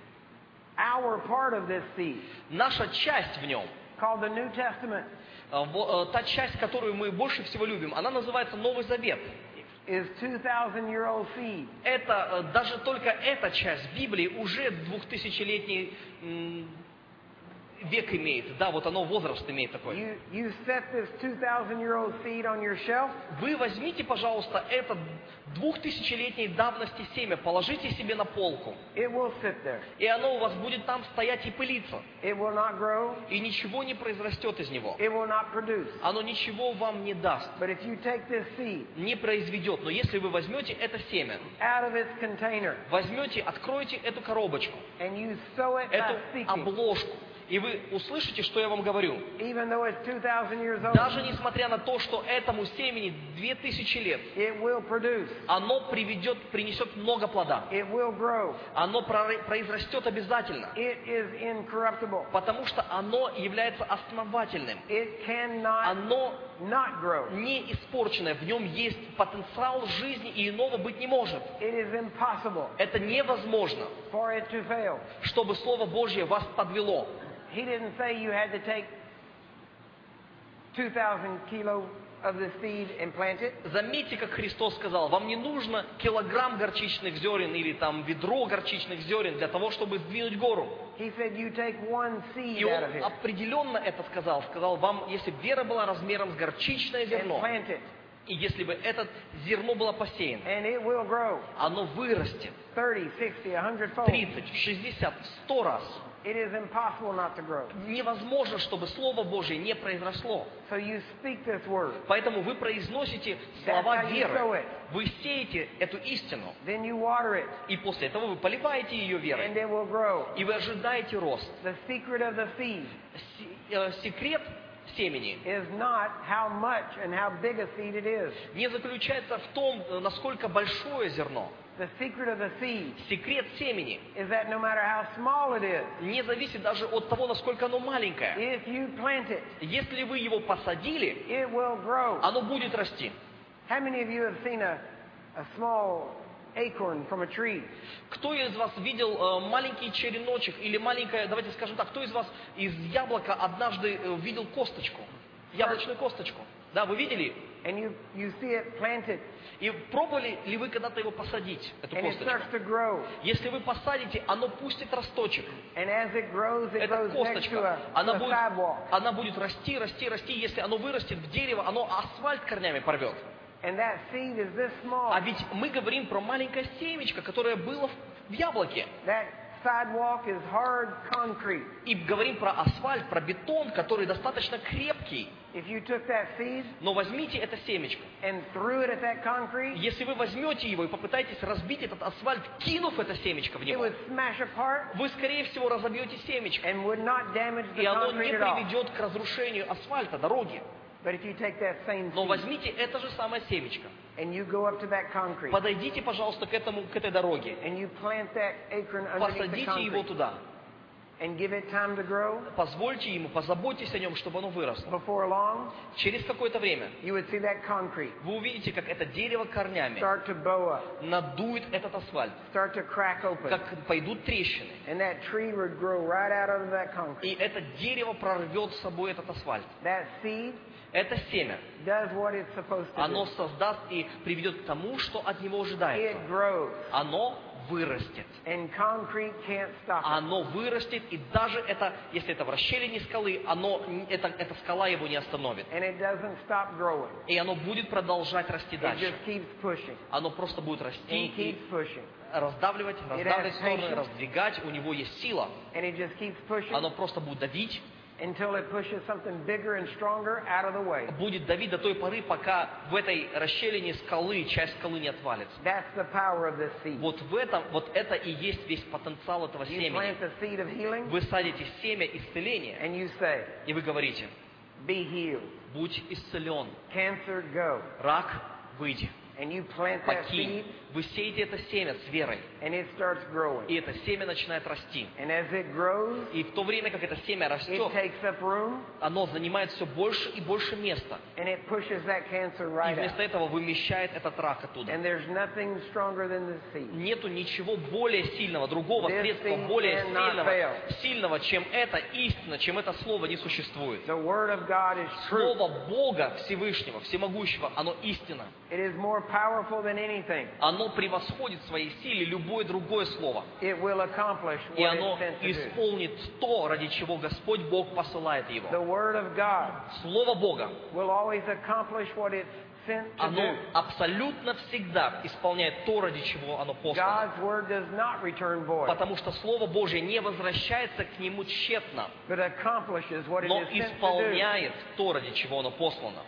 our part of this seed, наша часть в нем, called the New Testament, э, во- э, та часть, которую мы больше всего любим, она называется Новый Завет. is two thousand year old seed. Это, э, даже только эта часть Библии уже двухтысячелетний м, век имеет. Да, вот оно возраст имеет такой. You, you set this two thousand year old seed on your shelf, Вы возьмите, пожалуйста, это двухтысячелетней давности семя, положите себе на полку, it will sit there. и оно у вас будет там стоять и пылиться, It will not grow, и ничего не произрастет из него. it will not produce. Оно ничего вам не даст, But if you take this seed не произведет. Но если вы возьмете это семя, out of its container возьмете, откроете эту коробочку, and you sow it by эту speaking, обложку, и вы услышите, что я вам говорю. even though it's two thousand years old, Даже несмотря на то, что этому семени две тысячи лет, it will produce, оно приведет, принесет много плода. it will grow, Оно проры- произрастет обязательно, it is incorruptible, потому что оно является основательным. it cannot Оно not grow, не испорченное, в нем есть потенциал жизни, и иного быть не может. it is impossible Это невозможно, for it to fail. чтобы Слово Божье вас подвело. He didn't say you had to take two thousand kilo of the seed and plant it. Заметьте, как Христос сказал, вам не нужно килограмм горчичных зерен или там ведро горчичных зерен для того, чтобы сдвинуть гору. He said you take one seed И out Он of it определенно это сказал. Сказал, вам, если бы вера была размером с горчичное and зерно, plant it, и если бы это зерно было посеяно, and it will grow оно вырастет thirty, sixty, a hundred fold. тридцать, шестьдесят, сто раз. It is impossible not to grow. Невозможно, чтобы Слово Божье не произросло. So you speak this word, Поэтому вы произносите That's слова how you sow веры. it. Вы сеете эту истину. then you water it, И после этого вы поливаете ее and верой. it will grow. И вы ожидаете рост. The secret of the seed Се- э, Секрет семени is not how much and how big a seed it is. не заключается в том, э, насколько большое зерно. The secret of the seed Секрет семени is that no matter how small it is, не зависит даже от того, насколько оно маленькое. if you plant it, Если вы его посадили, it will grow. оно будет расти. How many of you have seen a, a small acorn from a tree? Кто из вас видел э, маленький череночек или маленькое, давайте скажем так, кто из вас из яблока однажды э, видел косточку, яблочную косточку? Да, вы видели? And you, you see it planted, И пробовали ли вы когда-то его посадить, эту and it starts косточку? to grow. Если вы посадите, оно пустит росточек. And as it grows, it Эта grows next to косточка, a, она a будет, sidewalk. она будет расти, расти, расти. Если оно вырастет в дерево, оно асфальт корнями порвет. And that seed is this small. А ведь мы говорим про маленькое семечко, которое было в яблоке. That sidewalk is hard concrete. И говорим про асфальт, про бетон, который достаточно крепкий. If you took that seed Но возьмите это семечко. and threw it at that concrete, Если вы возьмете его и попытаетесь разбить этот асфальт, кинув это семечко в it него, would smash apart вы, скорее всего, разобьете семечко. and would not damage the И оно не concrete at all. приведет к разрушению асфальта, дороги. But if you take that same Но seed возьмите это же самое семечко. and you go up to that concrete Подойдите, пожалуйста, к, этому, к этой дороге. and you plant that acorn underneath the Посадите его concrete туда. and give it time to grow, Позвольте ему, позаботьтесь о нем, чтобы оно выросло. before long, Через какое-то время you would see that concrete вы увидите, как это дерево корнями start to bow up, надует этот асфальт, start to crack open, как пойдут трещины. and that tree would grow right out of that И concrete. это дерево прорвет с собой этот асфальт. That seed Это семя. does what it's supposed to Оно do. создаст и приведет к тому, что от него ожидается. It grows, Оно вырастет. and concrete can't stop it. Оно вырастет, и даже это, если это в расщелине скалы, оно, это, эта скала его не остановит. And it doesn't stop growing. И оно будет продолжать расти It дальше. just keeps pushing Оно просто будет расти and и keeps pushing. раздавливать, раздавливать has стороны, patience. раздвигать. У него есть сила. And it just keeps pushing Оно просто будет давить. until it pushes something bigger and stronger out of the way. Будет давить до той поры, пока в этой расщелине скалы часть скалы не отвалится. That's the power of this seed. Вот в этом, вот это и есть весь потенциал этого You семени. plant the seed of healing Вы садите семя исцеления, and you say, и вы говорите, Be healed. Будь исцелен. Cancer, go. Рак, выйди. And you plant that Покинь. seed, Вы сеете это семя с верой. and it starts growing. И это семя начинает расти. And as it grows, И в то время, как это семя it растет, takes up room, оно занимает все больше и больше места. and it pushes that cancer И right вместо out. этого вымещает этот рак оттуда. And there's nothing stronger than the seed. Нету ничего более сильного, другого This средства seed более cannot сильного, fail. сильного, чем это истина, чем это слово не существует. The Word of God is true. Слово Бога Всевышнего, Всемогущего, оно истина. It is more powerful than anything. Оно превосходит в своей силе любое другое слово. It will accomplish И what оно it's sent to do. исполнит то, ради чего Господь Бог посылает его. The Word of God Слово Бога, will always accomplish what it's sent to оно do. абсолютно всегда исполняет то, ради чего оно послано. God's Word does not return void, Потому что Слово Божье не возвращается к нему тщетно, but accomplishes what it но is sent to do. исполняет то, ради чего оно послано.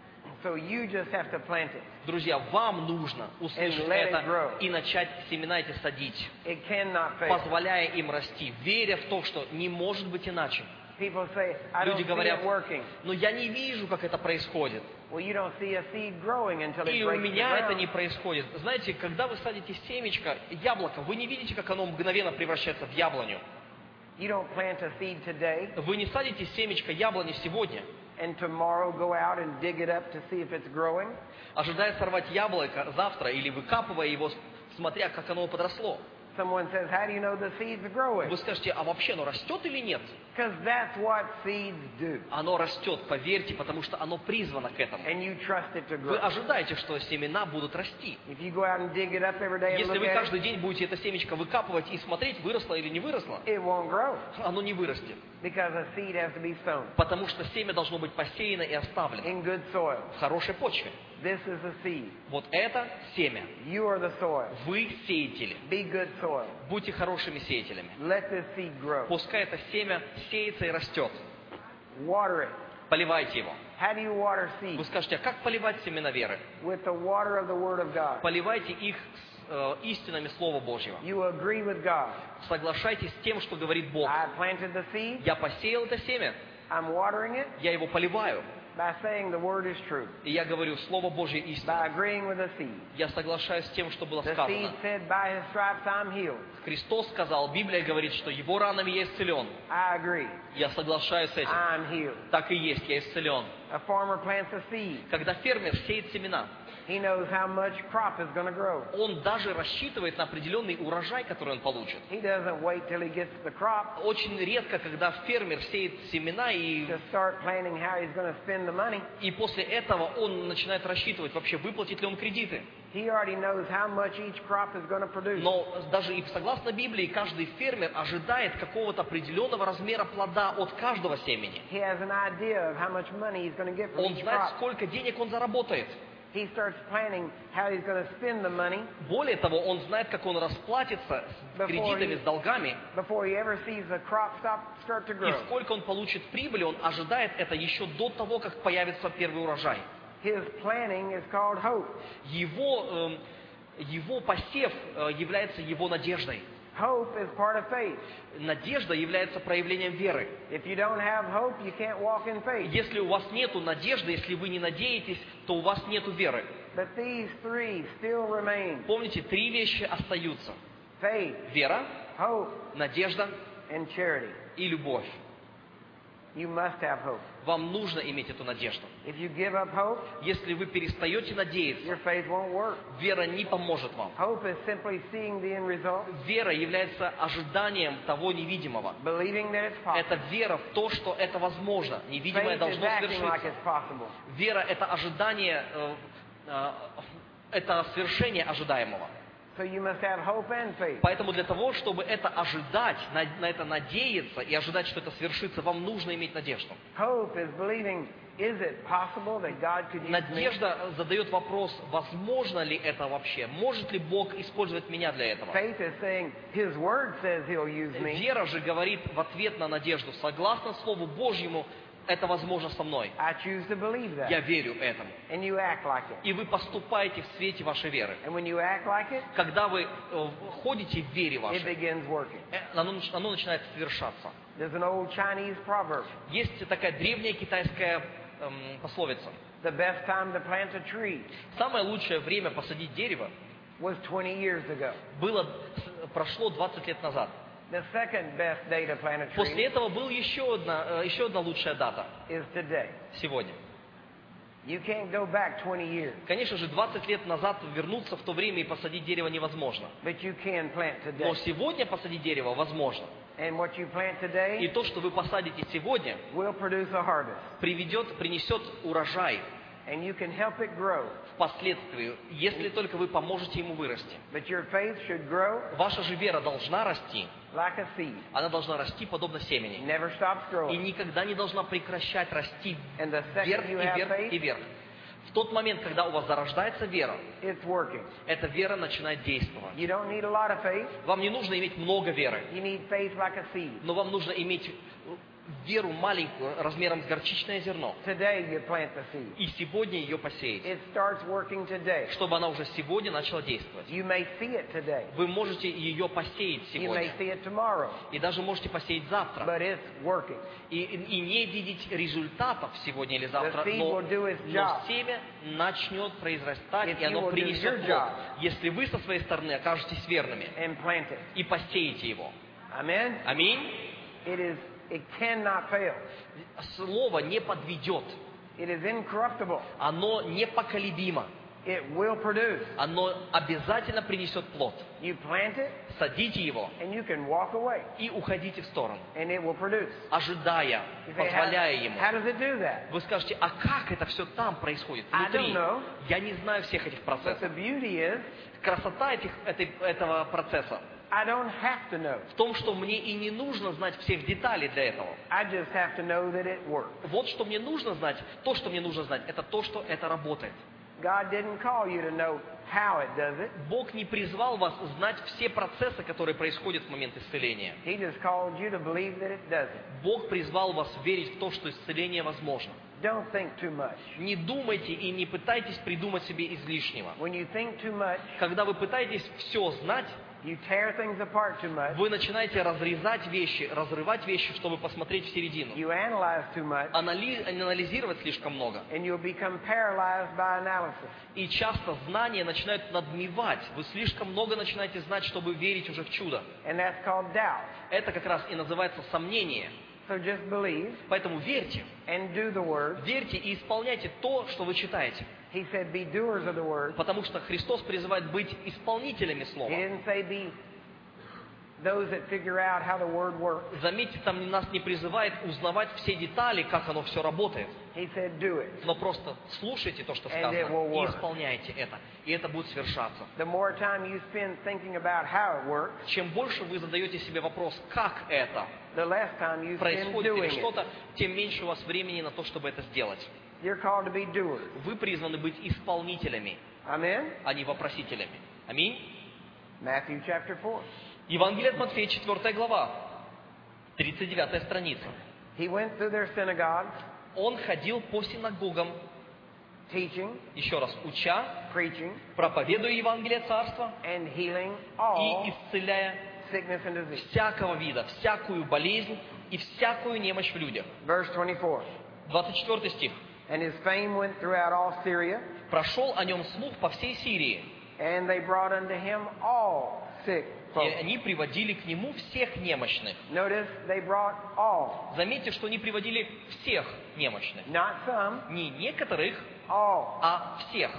So you just have to plant it. Друзья, вам нужно услышать And let it это grow. и начать семена эти садить, It cannot fail. позволяя им расти, веря в то, что не может быть иначе. People say, I don't Люди see говорят, it working. но я не вижу, как это происходит. Well, you don't see a seed growing until it Или у breaks the меня это ground. не происходит. Знаете, когда вы садите семечко, яблоко, вы не видите, как оно мгновенно превращается в яблоню. You don't plant a seed today Вы не садите семечко яблони сегодня, and tomorrow go out and dig it up to see if it's growing. ожидая сорвать яблоко завтра или выкапывая его, смотря, как оно подросло. Someone says, how do you know the seed's growing? Вы скажете, а вообще оно растет или нет? Because that's what seeds do. Оно растет, поверьте, потому что оно призвано к этому. And you trust it to Вы grow. ожидаете, что семена будут расти. If you go out and dig it up every day and Если look вы at каждый it, день будете это семечко выкапывать и смотреть, выросло или не выросло, it won't grow оно не вырастет. because a seed has to be sown Потому что семя должно быть посеяно и оставлено in good soil. в хорошей почве. This is a seed. Вот это семя. You are the soil. Вы сеятели. Be good soil. Будьте хорошими сеятелями. Let this seed grow. Пускай это семя сеется и растет. Water it. Поливайте его. How do you water Вы seeds? скажете, а как поливать семена веры? With the water of the Word of God. Поливайте их с, э, истинами Слова Божьего. You agree with God. Соглашайтесь с тем, что говорит Бог. I planted the seed. Я посеял это семя, I'm watering it я его поливаю. by saying the Word is true. И я говорю, Слово Божье истина. By agreeing with the seed. Я соглашаюсь с тем, что было The seed сказано. said, by His stripes I'm healed. Христос сказал, Библия говорит, что Его ранами я исцелен. I agree. Я соглашаюсь с этим. I'm healed. Так и есть, я исцелен. A farmer plants a seed. Когда фермер сеет семена, He knows how much crop is going to grow. он даже рассчитывает на определенный урожай, который он получит. He doesn't wait till he gets the crop Очень редко, когда фермер сеет семена, и, to start planning how he's going to spend the money. и после этого он начинает рассчитывать, вообще выплатит ли он кредиты. He already knows how much each crop is going to produce. Но даже и согласно Библии, каждый фермер ожидает какого-то определенного размера плода от каждого семени. He has an idea of how much money he's going to get from Он each знает, crop. сколько денег он заработает. He starts planning how he's going to spend the money Более того, он знает, как он расплатится с кредитами, с долгами, before he ever sees the crop stop, start to и grow. сколько он получит прибыли, он ожидает это еще до того, как появится первый урожай. His planning is called hope. Его, эм, его посев э, является его надеждой. Hope is part of faith. Надежда является проявлением веры. If you don't have hope, you can't walk in faith. Если у вас нет надежды, если вы не надеетесь, то у вас нет веры. But these three still remain. Помните, три вещи остаются. Faith, Вера, hope, надежда and charity. и любовь. You must have hope. Вам нужно иметь эту надежду. If you give up hope, Если вы перестаете надеяться, your faith won't work. вера не поможет вам. Hope is simply seeing the end result, Вера является ожиданием того невидимого. believing that it's Это possible. вера в то, что это возможно. Невидимое Faith is должно acting like свершиться. it's possible. Вера – это ожидание, э, э, это свершение ожидаемого. So you must have hope and faith. Поэтому для того, чтобы это ожидать, на, на это надеяться и ожидать, что это свершится, вам нужно иметь надежду. Hope is believing, is it possible that God could use me? Надежда задает вопрос, возможно ли это вообще? Может ли Бог использовать меня для этого? Faith is saying, His Word says He'll use me. Вера же говорит в ответ на надежду, согласно Слову Божьему, это возможно со мной. I choose to believe that. Я верю этому. And you act like it. И вы поступаете в свете вашей веры. And when you act like it, Когда вы э, ходите в вере it вашей, begins working. э, оно, нач- оно начинает совершаться. There's an old Chinese proverb. Есть такая древняя китайская эм, пословица. The best time to plant a tree Самое лучшее время посадить дерево was twenty years ago. было, прошло двадцать лет назад. The second best day to plant a После tree этого была еще одна, э, еще одна лучшая дата is today. сегодня. You can't go back twenty years, Конечно же, двадцать лет назад вернуться в то время и посадить дерево невозможно. but you can plant Но today. сегодня посадить дерево возможно. And what you plant И today то, что вы посадите сегодня, will produce a harvest. приведет, принесет урожай And you can help it grow. впоследствии, если только вы поможете ему вырасти. But your faith should grow Ваша же вера должна расти. like a seed. Она должна расти подобно It семени. never stops И growing. никогда не должна прекращать расти And the вверх second и you have вверх и faith, вверх. В тот момент, когда у вас зарождается вера, it's working. эта вера начинает действовать. You don't need a lot of faith. Вам не нужно иметь много веры, You need faith like a seed. но вам нужно иметь веру маленькую, размером с горчичное зерно. Today you plant the seed. И сегодня ее посеять, It starts working today. чтобы она уже сегодня начала действовать. You may see it today. Вы можете ее посеять You may сегодня. see it tomorrow. И даже можете посеять завтра. But it's working. И, и не видеть результатов сегодня или завтра, The seed но, will do its но job. семя начнет произрастать, If и оно you will do принесет your плод. job. Если вы со своей стороны окажетесь верными And plant it. и посеете его. Amen? Аминь. It is. It cannot fail. Слово не подведет. It is incorruptible. Оно непоколебимо. It will produce. Оно обязательно принесет плод. You plant it, Садите его and you can walk away, и уходите в сторону, and it will produce. ожидая, You say, позволяя how, ему. how does it do that? Вы скажете, а как это все там происходит, I внутри? don't know. Я не знаю всех этих But процессов. the beauty is, Красота этих, этой, этого процесса I don't have to know. в том, что мне и не нужно знать всех деталей для этого. I just have to know that it works. Вот что мне нужно знать, то, что мне нужно знать, это то, что это работает. God didn't call you to know how it does it. Бог не призвал вас знать все процессы, которые происходят в момент исцеления. He just called you to believe that it does it. Бог призвал вас верить в то, что исцеление возможно. Don't think too much. Не думайте и не пытайтесь придумать себе излишнего. When you think too much, Когда вы пытаетесь все знать, you tear things apart too much. вы начинаете разрезать вещи, разрывать вещи, чтобы посмотреть в середину. You analyze too much, Анали- Анализировать слишком много. and you'll become paralyzed by analysis. И часто знания начинают надмевать. Вы слишком много начинаете знать, чтобы верить уже в чудо. And that's called doubt. Это как раз и называется сомнение. So just believe Поэтому верьте. and do the word. Верьте и исполняйте то, что вы читаете. He said, be doers of the word. Потому что Христос призывает быть исполнителями He Слова. didn't say be those that figure out how the word works. Заметьте, там нас не призывает узнавать все детали, как оно все работает. He said, do it. Но просто слушайте то, что And сказано, it will и work. исполняйте это. И это будет свершаться. The more time you spend thinking about how it works, Чем больше вы задаете себе вопрос, как это the less time you spend происходит или doing it. что-то, тем меньше у вас времени на то, чтобы это сделать. You're called to be doers. Вы призваны быть исполнителями, Amen? а не вопросителями. Аминь. Matthew chapter four. Евангелие от Матфея, четвёртая глава, тридцать девятая страница. He went through their synagogues, Он ходил по синагогам, teaching, еще раз, уча, preaching, проповедуя Евангелие Царства and healing и all исцеляя sickness and disease. всякого вида, всякую болезнь и всякую немощь в людях. Verse twenty-four. двадцать четвёртый стих. And his fame went throughout all Syria, Прошел о нем слух по всей Сирии, and they brought unto him all sick и folk. они приводили к нему всех немощных. Notice they brought all, Заметьте, что они приводили всех немощных. not some, Не некоторых, all. а всех.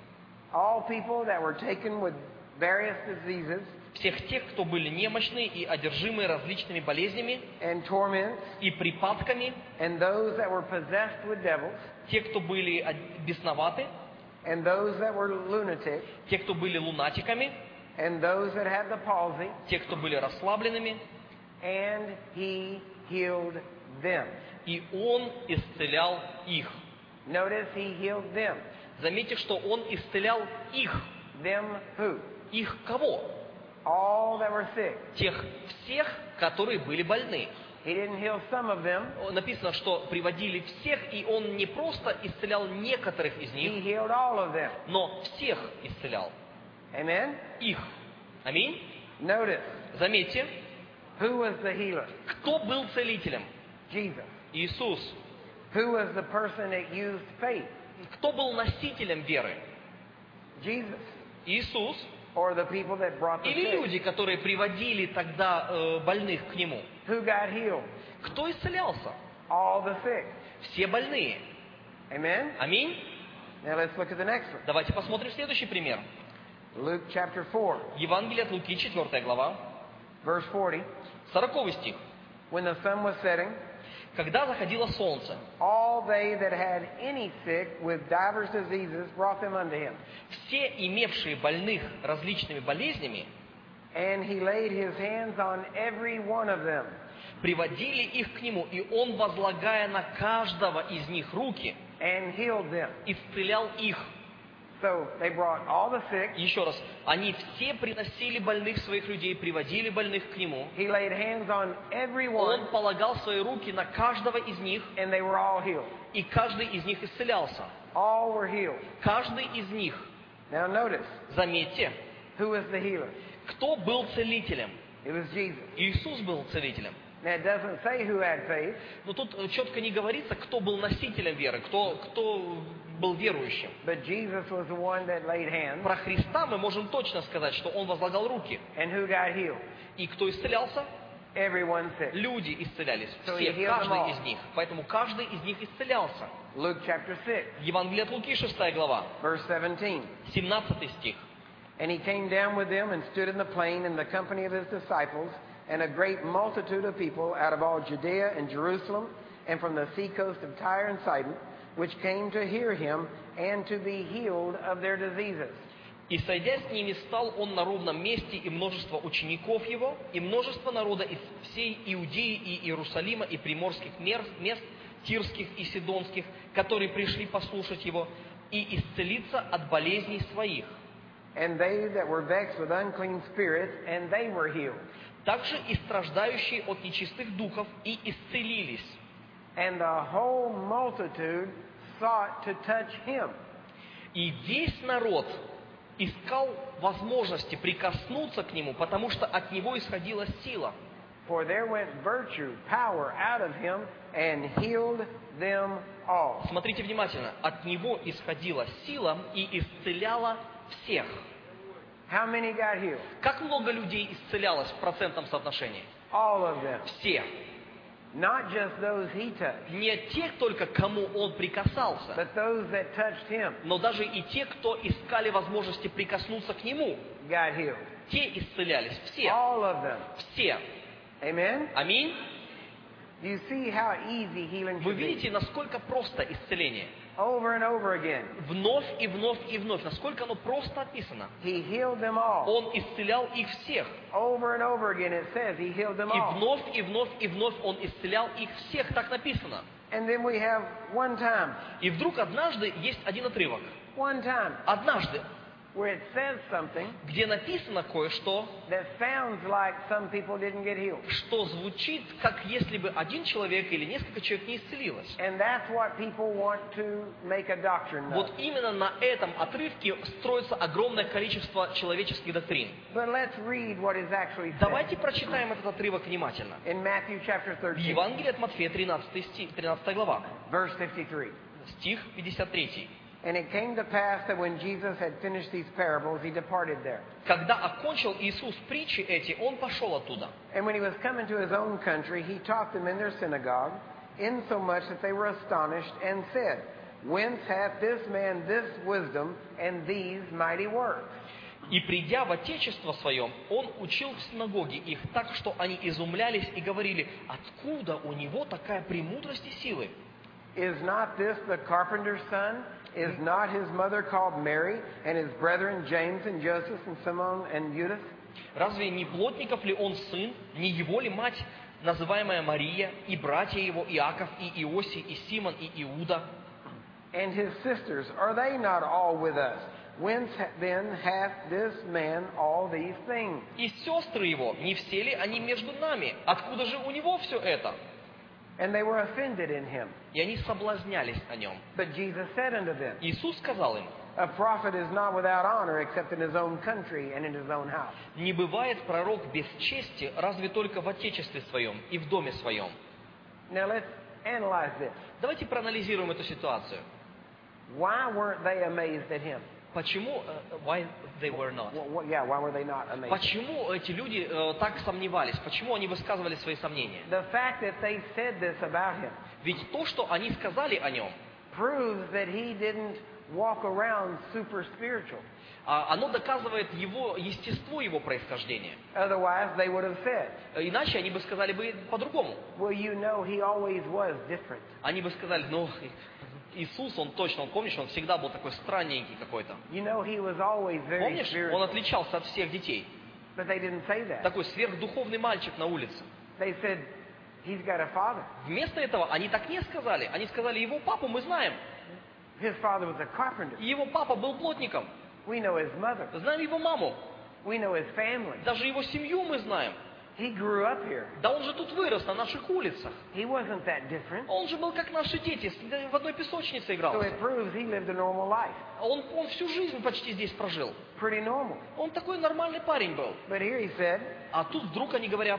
All people that were taken with various diseases Всех тех, кто были немощны и одержимы различными болезнями and torments, и припадками, and those that were possessed with devils, те, кто были бесноваты, and those that were lunatics, те, кто были лунатиками, and those that had the palsy, те, кто были расслабленными, and he healed them. и он исцелял их. Notice he healed them. Заметьте, что он исцелял их. Them who? Их кого? All that were sick. Тех всех, которые были больны. He didn't heal some of them. Написано, что приводили всех, и он не просто исцелял некоторых из He них, healed all of them. но всех исцелял. Amen? Их. Аминь. Notice, Заметьте, Who was the healer? Кто был целителем? Jesus. Иисус. Who was the person that used faith? Кто был носителем веры? Jesus. Иисус. Or the people that brought the Или sick? люди, которые приводили тогда э, больных к Нему? Who got healed? Кто исцелялся? All the sick. Все больные. Amen? Аминь. Now let's look at the next one. Давайте посмотрим следующий пример. Luke chapter four, Евангелие от Луки, четвёртая глава, verse forty. сороковый стих. When the sun was setting, Когда заходило солнце, all they that had any sick with divers diseases brought them unto him. все имевшие больных различными болезнями And he laid his hands on every one of them. приводили их к Нему, и Он, возлагая на каждого из них руки, And healed them. исцелял их. So they brought all the sick. Еще раз, они все приносили больных своих людей, приводили больных к Нему. He laid hands on every one, Он полагал свои руки на каждого из них, and they were all healed. и каждый из них исцелялся. All were healed. Каждый из них. Now notice, Заметьте, who was the healer? кто был целителем? It was Jesus. Иисус был целителем. Now it doesn't say who had faith. Но тут четко не говорится, кто был носителем веры, кто, кто был верующим. But Jesus was the one that laid hands. Про Христа мы можем точно сказать, что Он возлагал руки. And who got healed? И кто исцелялся? Everyone sick. Люди исцелялись. So Все, he healed them all. каждый из них. Поэтому каждый из них исцелялся. Luke chapter six, Евангелие от Луки, шестая глава, verse seventeen. семнадцатый стих. And he came down with them and stood in the plain in the company of his disciples, and a great multitude of people out of all Judea and Jerusalem, and from the seacoast of Tyre and Sidon, which came to hear him and to be healed of their diseases. «И, сойдя с ними, стал он на ровном месте, и множество учеников его, и множество народа из всей Иудеи и Иерусалима, и приморских мест, тирских и сидонских, которые пришли послушать его, и исцелиться от болезней своих. And they that were vexed with unclean spirits, and they were healed. Также и страждающие от нечистых духов, и исцелились. And the whole multitude sought to touch him. И весь народ искал возможности прикоснуться к нему, потому что от него исходила сила. For there went virtue, power out of him, and healed them all. Смотрите внимательно. От него исходила сила и исцеляла всех. How many got healed? Как много людей исцелялось в процентном соотношении? All of them. Все. Not just those he touched, Не те только, кому он прикасался, but those that touched him но даже и те, кто искали возможности прикоснуться к нему. got healed. Те исцелялись. Все. All of them. Все. Amen? Аминь. Do you see how easy healing Вы should be? видите, насколько просто исцеление. Over and over again. Вновь и вновь и вновь. Насколько оно просто описано. He healed them all. Он исцелял их всех. Over and over again it says he healed them И all. вновь, и вновь, и вновь он исцелял их всех. Так написано. And then we have one time, И вдруг однажды есть один отрывок. one time, Однажды, where it says something где написано кое-что, that sounds like some people didn't get healed. что звучит, как если бы один человек или несколько человек не исцелилось. And that's what people want to make a doctrine of. Вот именно на этом отрывке строится огромное количество человеческих доктрин. But let's read what is actually said. Давайте прочитаем этот отрывок внимательно. In Matthew chapter В thirteen, Евангелии от Матфея, тринадцатая стих, тринадцатая глава, verse fifty-three. стих пятьдесят три. And it came to pass that when Jesus had finished these parables, he departed there. Когда окончил Иисус притчи эти, Он пошел оттуда. And when he was coming to his own country, he taught them in their synagogue, insomuch that they were astonished, and said, Whence hath this man this wisdom and these mighty works? И придя в Отечество Своем, Он учил в синагоге их так, что они изумлялись и говорили, откуда у Него такая премудрость и силы? Is not this the carpenter's son? Is not his mother called Mary, and his brethren James and Joseph and Simon and Judas? Разве не плотников ли он сын, не его ли мать, называемая Мария, и братья его Иаков, и Иосий, и Симон, и Иуда? And his sisters, are they not all with us? Whence then hath this man all these things? И сестры его, не все ли они между нами? Откуда же у него все это? And they were offended in him. И они соблазнялись о нем. But Jesus said unto them, Иисус сказал им, A prophet is not without honor except in his own country and in his own house. Не бывает пророк без чести, разве только в отечестве своем и в доме своем. Now let's analyze this. Давайте проанализируем эту ситуацию. Why weren't they amazed at him? Почему, uh, why they were not? Wh- wh- yeah, why were they not amazed? Почему эти люди э, так сомневались? Почему они высказывали свои сомнения? The fact that they said this about him Ведь то, что они сказали о нем, proves that he didn't walk around super spiritual. а, оно доказывает его естество, его происхождение. Otherwise, they would have said, Иначе они бы сказали бы по-другому. well, you know, he always was different. Они бы сказали, ну, Иисус, он точно, он, помнишь, он всегда был такой странненький какой-то. You know, he was always very Помнишь, он spiritual. отличался от всех детей. But they didn't say that. Такой сверхдуховный мальчик на улице. They said, he's got a father. Вместо этого они так не сказали. Они сказали, его папу мы знаем. His father was a carpenter. И его папа был плотником. We know his mother. Знаем его маму. We know his family. Даже его семью мы знаем. He grew up here. Да он же тут вырос, на наших улицах. He wasn't that different. Он же был как наши дети, в одной песочнице So играл. it proves he lived a normal life. Он, он всю жизнь почти здесь прожил. Pretty normal. Он такой нормальный парень был. But here he said, А тут вдруг они говорят,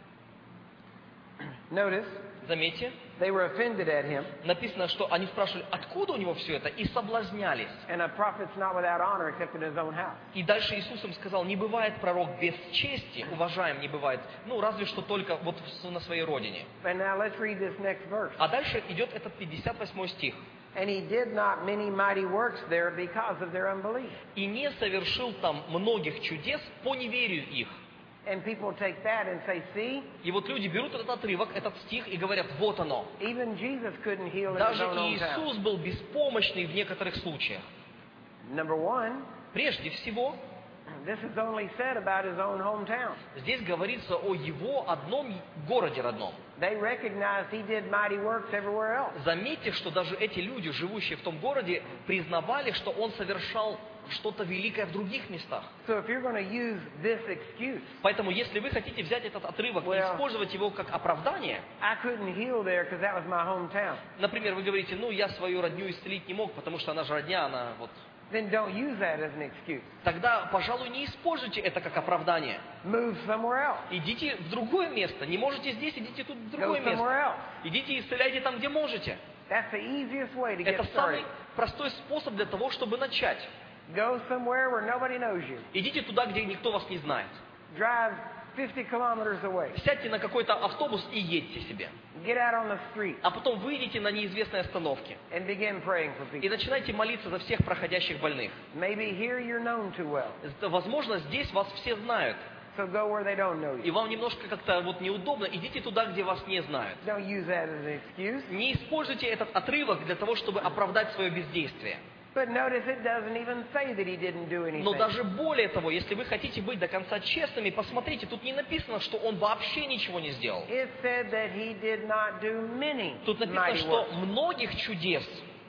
notice, заметьте, they were offended at him. написано, что они спрашивали, откуда у него все это, и соблазнялись. And a prophet's not without honor except in his own house. И дальше Иисус им сказал, не бывает пророк без чести, уважаем, не бывает, ну, разве что только вот в- на своей родине. And now let's read this next verse. А дальше идет этот пятьдесят восьмой стих. And he did not many mighty works there because of their unbelief. «И не совершил там многих чудес по неверию их». And people take that and say, see, И вот люди берут этот отрывок, этот стих и говорят, вот оно. even Jesus couldn't heal in his Даже own hometown. Иисус был беспомощный в некоторых случаях. Number one, Прежде всего, this is only said about his own hometown. здесь говорится о его одном городе родном. They recognized he did mighty works everywhere else. Заметьте, что даже эти люди, живущие в том городе, признавали, что он совершал что-то великое в других местах. So if you're going to use this excuse, Поэтому, если вы хотите взять этот отрывок и Well- использовать его как оправдание, I couldn't heal there because that was my hometown, например, вы говорите, ну, я свою родню исцелить не мог, потому что она же родня, она вот... then don't use that as an excuse. Тогда, пожалуй, не используйте это как оправдание. Move somewhere else. Идите в другое место. Не можете здесь, идите тут в Go другое место. somewhere else. Идите и исцеляйте там, где можете. That's the easiest way to Это get самый started. простой способ для того, чтобы начать. Go somewhere where nobody knows you. Идите туда, где никто вас не знает. Drive fifty kilometers away. Сядьте на какой-то автобус и едьте себе. Get out on the street А потом выйдите на неизвестной остановке and begin praying for и people. начинайте молиться за всех проходящих больных. Maybe here you're known too well, Возможно, здесь вас все знают. so go where they don't know И you. вам немножко как-то вот неудобно. Идите туда, где вас не знают. Don't use that as an excuse. Не используйте этот отрывок для того, чтобы оправдать свое бездействие. But notice it doesn't even say that he didn't do Но anything. даже более того, если вы хотите быть до конца честными, посмотрите, тут не написано, что он вообще ничего не сделал. It said that he did not do many Тут написано, mighty что works. многих чудес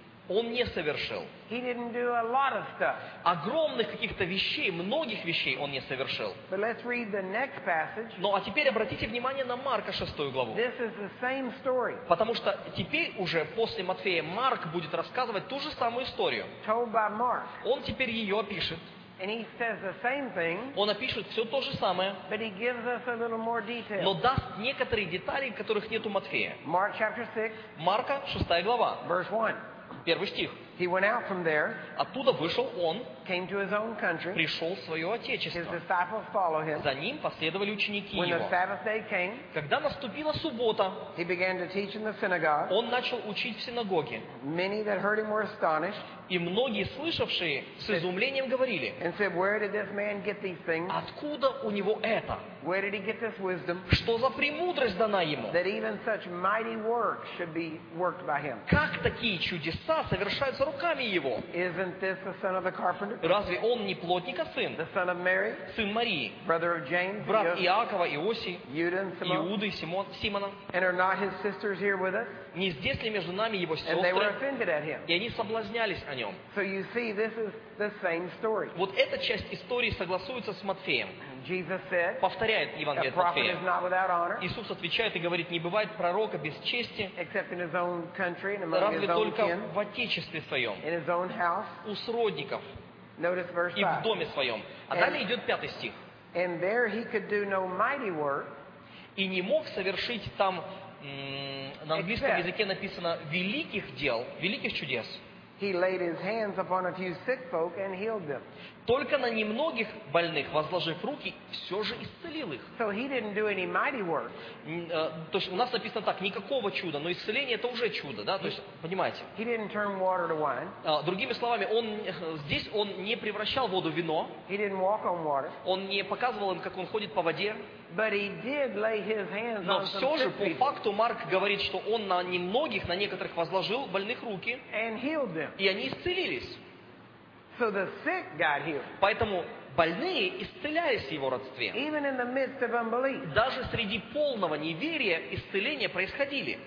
он не совершил. He didn't do a lot of stuff. Огромных каких-то вещей, многих вещей он не совершил. But let's read the next passage. Ну а теперь обратите внимание на Марка шестую главу. This is the same story Потому что теперь уже после Матфея Марк будет рассказывать ту же самую историю. told by Mark. Он теперь ее опишет. And he says the same thing, Он опишет все то же самое, but he gives us a little more но detail. даст некоторые детали, которых нет у Матфея. Mark chapter six, Марка шестая глава, verse one. первый стих. He went out from there, Оттуда вышел он, came to his own country. пришел в свое His отечество. disciples follow him. За ним последовали ученики When the его. Sabbath day came, Когда наступила суббота, he began to teach in the synagogue. он начал учить в синагоге. Many that heard him were astonished И многие, слышавшие, с изумлением говорили, and said, where did this man get these things? откуда у него это? Where did he get this wisdom? Что за премудрость дана ему? That even such mighty works should be worked by him. Как такие чудеса совершаются руками его? Isn't this the son of the carpenter? Разве он не плотника сын? The son of Mary, Сын Марии, brother of James, брат Joseph, Иакова, Иосии, Judah, and Simon? Иуды, Симон, Симона? And are not his sisters here with us? Не здесь ли между нами его And they were сестры? offended at him. И они соблазнялись о нем. So you see, this is the same story. Вот эта часть истории согласуется с Матфеем. Jesus said, повторяет a Евангелие от prophet is Матфея. not without honor, Иисус отвечает и говорит, не бывает пророка без чести, except in his own country and among разве his own только kin, в отечестве своем, in his own house. у сродников Notice verse и в five. доме своем. А And- далее идет пятый стих. And there he could do no mighty work, И не мог совершить там, м, на английском Except- языке написано, великих дел, великих чудес. he laid his hands upon a few sick folk and healed them. Только на немногих больных, возложив руки, все же исцелил их. So he didn't do any mighty work. М, э, То есть у нас написано так, никакого чуда, но исцеление это уже чудо, да, то есть, понимаете. He didn't turn water to wine. А, Другими словами, он, э, здесь он не превращал воду в вино, He didn't walk on water. он не показывал им, как он ходит по воде, But he did lay his hands но on все some же sick по people факту Марк говорит, что он на немногих, на некоторых возложил больных руки, and healed them. и они исцелились. So the sick got healed, Поэтому больные исцелялись в его родстве. even in the midst of unbelief. Даже среди полного неверия исцеления происходили.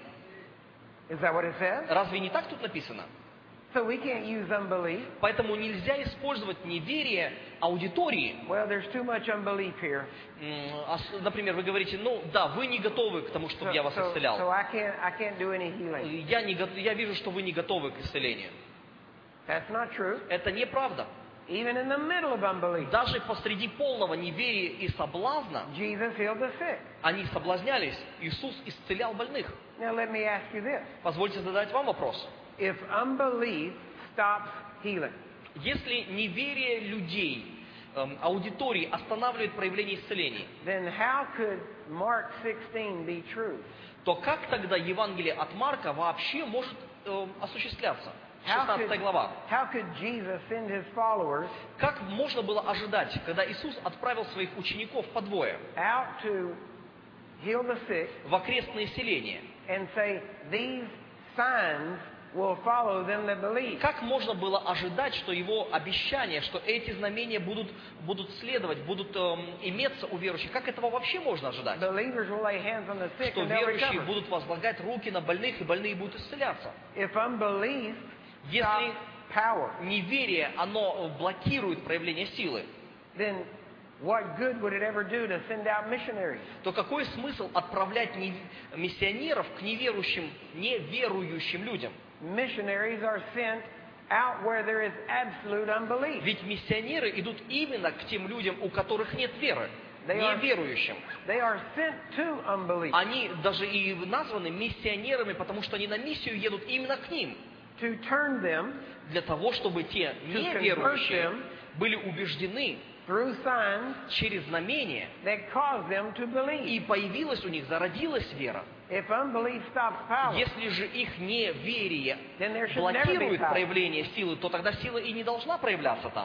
Is that what it says? Разве не так тут написано? So we can't use unbelief. Поэтому нельзя использовать неверие аудитории. Well, there's too much unbelief here. М, ос- Например, вы говорите, ну да, вы не готовы к тому, So, чтобы я вас so, so исцелял. I can't I can't do any healing. Я, не, го- я вижу, что вы не готовы к исцелению. That's not true. Это неправда. Even in the middle of unbelief, Даже посреди полного неверия и соблазна Jesus healed the sick. они соблазнялись. Иисус исцелял больных. Now let me ask you this. Позвольте задать вам вопрос. If unbelief stops healing, Если неверие людей, эм, аудитории останавливает проявление исцелений, then how could Mark sixteen be true? то как тогда Евангелие от Марка вообще может эм, осуществляться? How could, шестнадцатая глава. how could Jesus send his followers Как можно было ожидать, когда Иисус отправил своих учеников по двое out to heal the sick в окрестные селения? and say, these signs will follow them that believe? Как можно было ожидать, что его обещание, что эти знамения будут, будут следовать, будут эм, иметься у верующих? Как этого вообще можно ожидать? Believers will lay hands on the sick Что and they'll верующие recover. будут возлагать руки на больных, и больные будут исцеляться. If unbelief Если stops power, неверие, оно блокирует проявление силы, then what good would it ever do to send out missionaries? то какой смысл отправлять не- миссионеров к неверующим, неверующим людям? Missionaries are sent out where there is absolute unbelief. Ведь миссионеры идут именно к тем людям, у которых нет веры, They are- неверующим. They are sent to unbelief Они даже и названы миссионерами, потому что они на миссию едут именно к ним, to turn them для того, чтобы те неверующие были убеждены through signs через знамения, that cause them to и believe. появилась у них, зародилась вера. If unbelief stops power, Если же их неверие then there should never be блокирует power. проявление силы, то тогда сила и не должна проявляться там.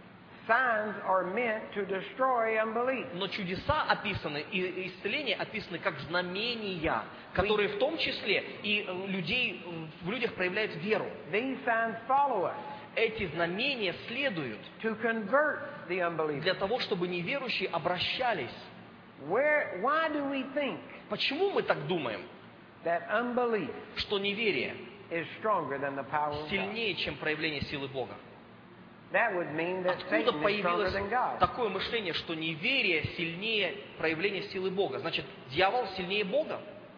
Signs are meant to destroy unbelief. Но чудеса описаны, и исцеления описаны как знамения, которые в том числе и э, людей, э, в людях проявляют веру. These signs follow us Эти знамения следуют to convert the unbeliever. для того, чтобы неверующие обращались. Where, why do we think Почему мы так думаем, that unbelief что неверие is stronger than the power of God? сильнее, чем проявление силы Бога? That would mean that Откуда Satan is stronger появилось than God. такое мышление, что неверие сильнее проявления силы Бога? Значит, дьявол сильнее Бога?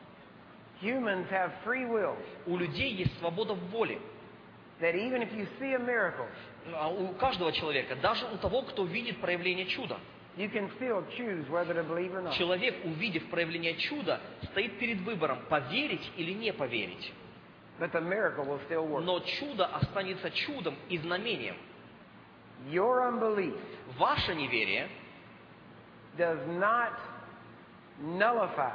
Humans have free will. У людей есть свобода в воле. That even if you see a miracle, А у каждого человека, даже у того, кто видит проявление чуда. you can still choose whether to believe or not. Человек, увидев проявление чуда, стоит перед выбором, поверить или не поверить. But the miracle will still work. Но чудо останется чудом и знамением. Your unbelief Ваше неверие does not nullify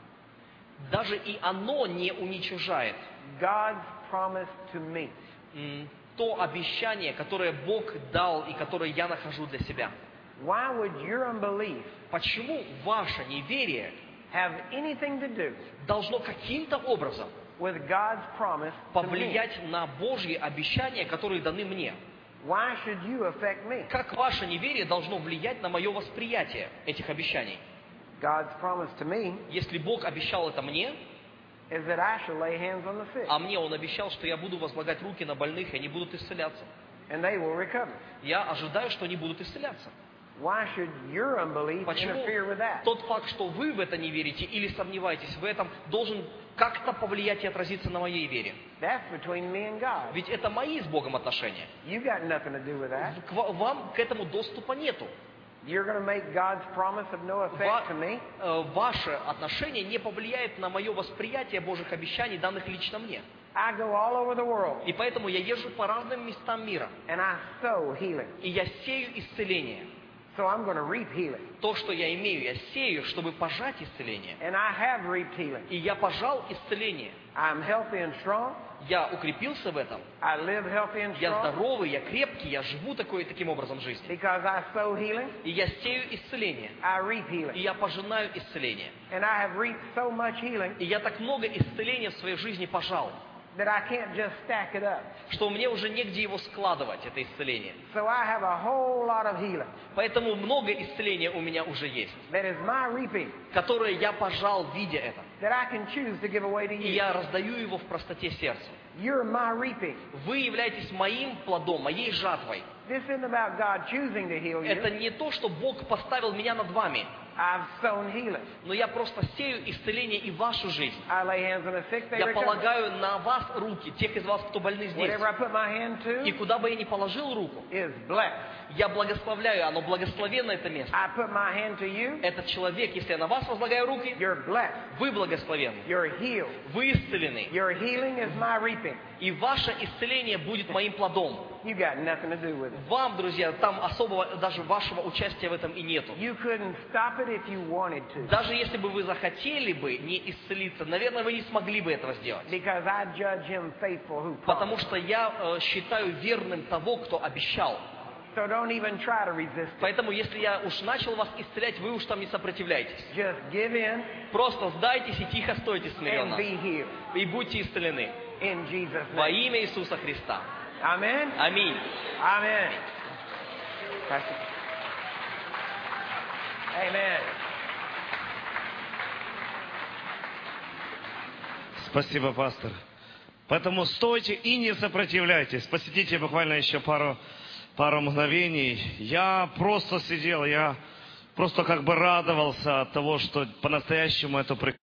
даже и оно не уничижает God's promise to me. м, то обещание, которое Бог дал и которое я нахожу для себя. Why would your unbelief Почему ваше неверие have anything to do должно каким-то образом with God's promise to me? повлиять на Божьи обещания, которые даны мне? Why should you affect me? Как ваше неверие должно влиять на мое восприятие этих обещаний? God's promise to me Если Бог обещал это мне, is that I shall lay hands on the sick а мне Он обещал, что я буду возлагать руки на больных, и они будут исцеляться. and they will recover. Я ожидаю, что они будут исцеляться. Why should your unbelief Почему interfere with that? тот факт, что вы в это не верите или сомневаетесь в этом, должен как-то повлиять и отразиться на моей вере? That's between me and God. Ведь это мои с Богом отношения. You got nothing to do with that. К ва- Вам к этому доступа нету. You're going to make God's promise of no effect to me. Ва- э, Ваше отношение не повлияет на мое восприятие Божьих обещаний, данных лично мне. I go all over the world И поэтому я езжу по разным местам мира. and I sow healing. И я сею исцеление. So I'm going to reap healing. То, что я имею, я сею, чтобы пожать исцеление. And I have reaped healing. И я пожал исцеление. I'm healthy and strong. Я укрепился в этом. I live healthy and Я strong здоровый, я крепкий, я живу такой, таким образом жизни. because I sow healing. И я сею исцеление. I reap И healing. я пожинаю исцеление. And I have reaped so much healing И я так много исцеления в своей жизни пожал, that I can't just stack it up. что мне уже негде его складывать, это исцеление. So I have a whole lot of healing Поэтому много исцеления у меня уже есть, that is my reaping которое я пожал, видя это. that I can choose to give away to И you. я раздаю его в простоте сердца. You're my reaping. Вы являетесь моим плодом, моей жатвой. This isn't about God choosing to heal Это you. не то, что Бог поставил меня над вами, I've sown healing. но я просто сею исцеление и вашу жизнь. I lay hands on the sick, they Я recover. полагаю на вас руки, тех из вас, кто больны здесь. Whatever I put my hand И to куда бы я ни положил руку, is blessed. я благословляю, оно благословенно это место. I put my hand to you, Этот человек, если я на вас возлагаю руки, you're blessed. вы благословенны, You're healed. вы исцелены. Your healing is my reaping. И ваше исцеление будет моим плодом. You got nothing to do with it. Вам, друзья, там особого, даже вашего участия в этом и нету. You couldn't stop it if you wanted to. Даже если бы вы захотели бы не исцелиться, наверное, вы не смогли бы этого сделать. Because I judge him faithful who Потому promised. что я э, считаю верным того, кто обещал. So don't even try to resist it. Поэтому, если я уж начал вас исцелять, вы уж там не сопротивляйтесь. Just give in Просто сдайтесь и тихо стойте and смиренно. be healed. И будьте исцелены. In Jesus' Во name. имя Иисуса Христа. Amen. Аминь. Amen. Pastor. Amen. Спасибо, пастор. Поэтому стойте и не сопротивляйтесь. Посидите буквально еще пару, пару мгновений. Я просто сидел, я просто как бы радовался от того, что по-настоящему это прекрасно.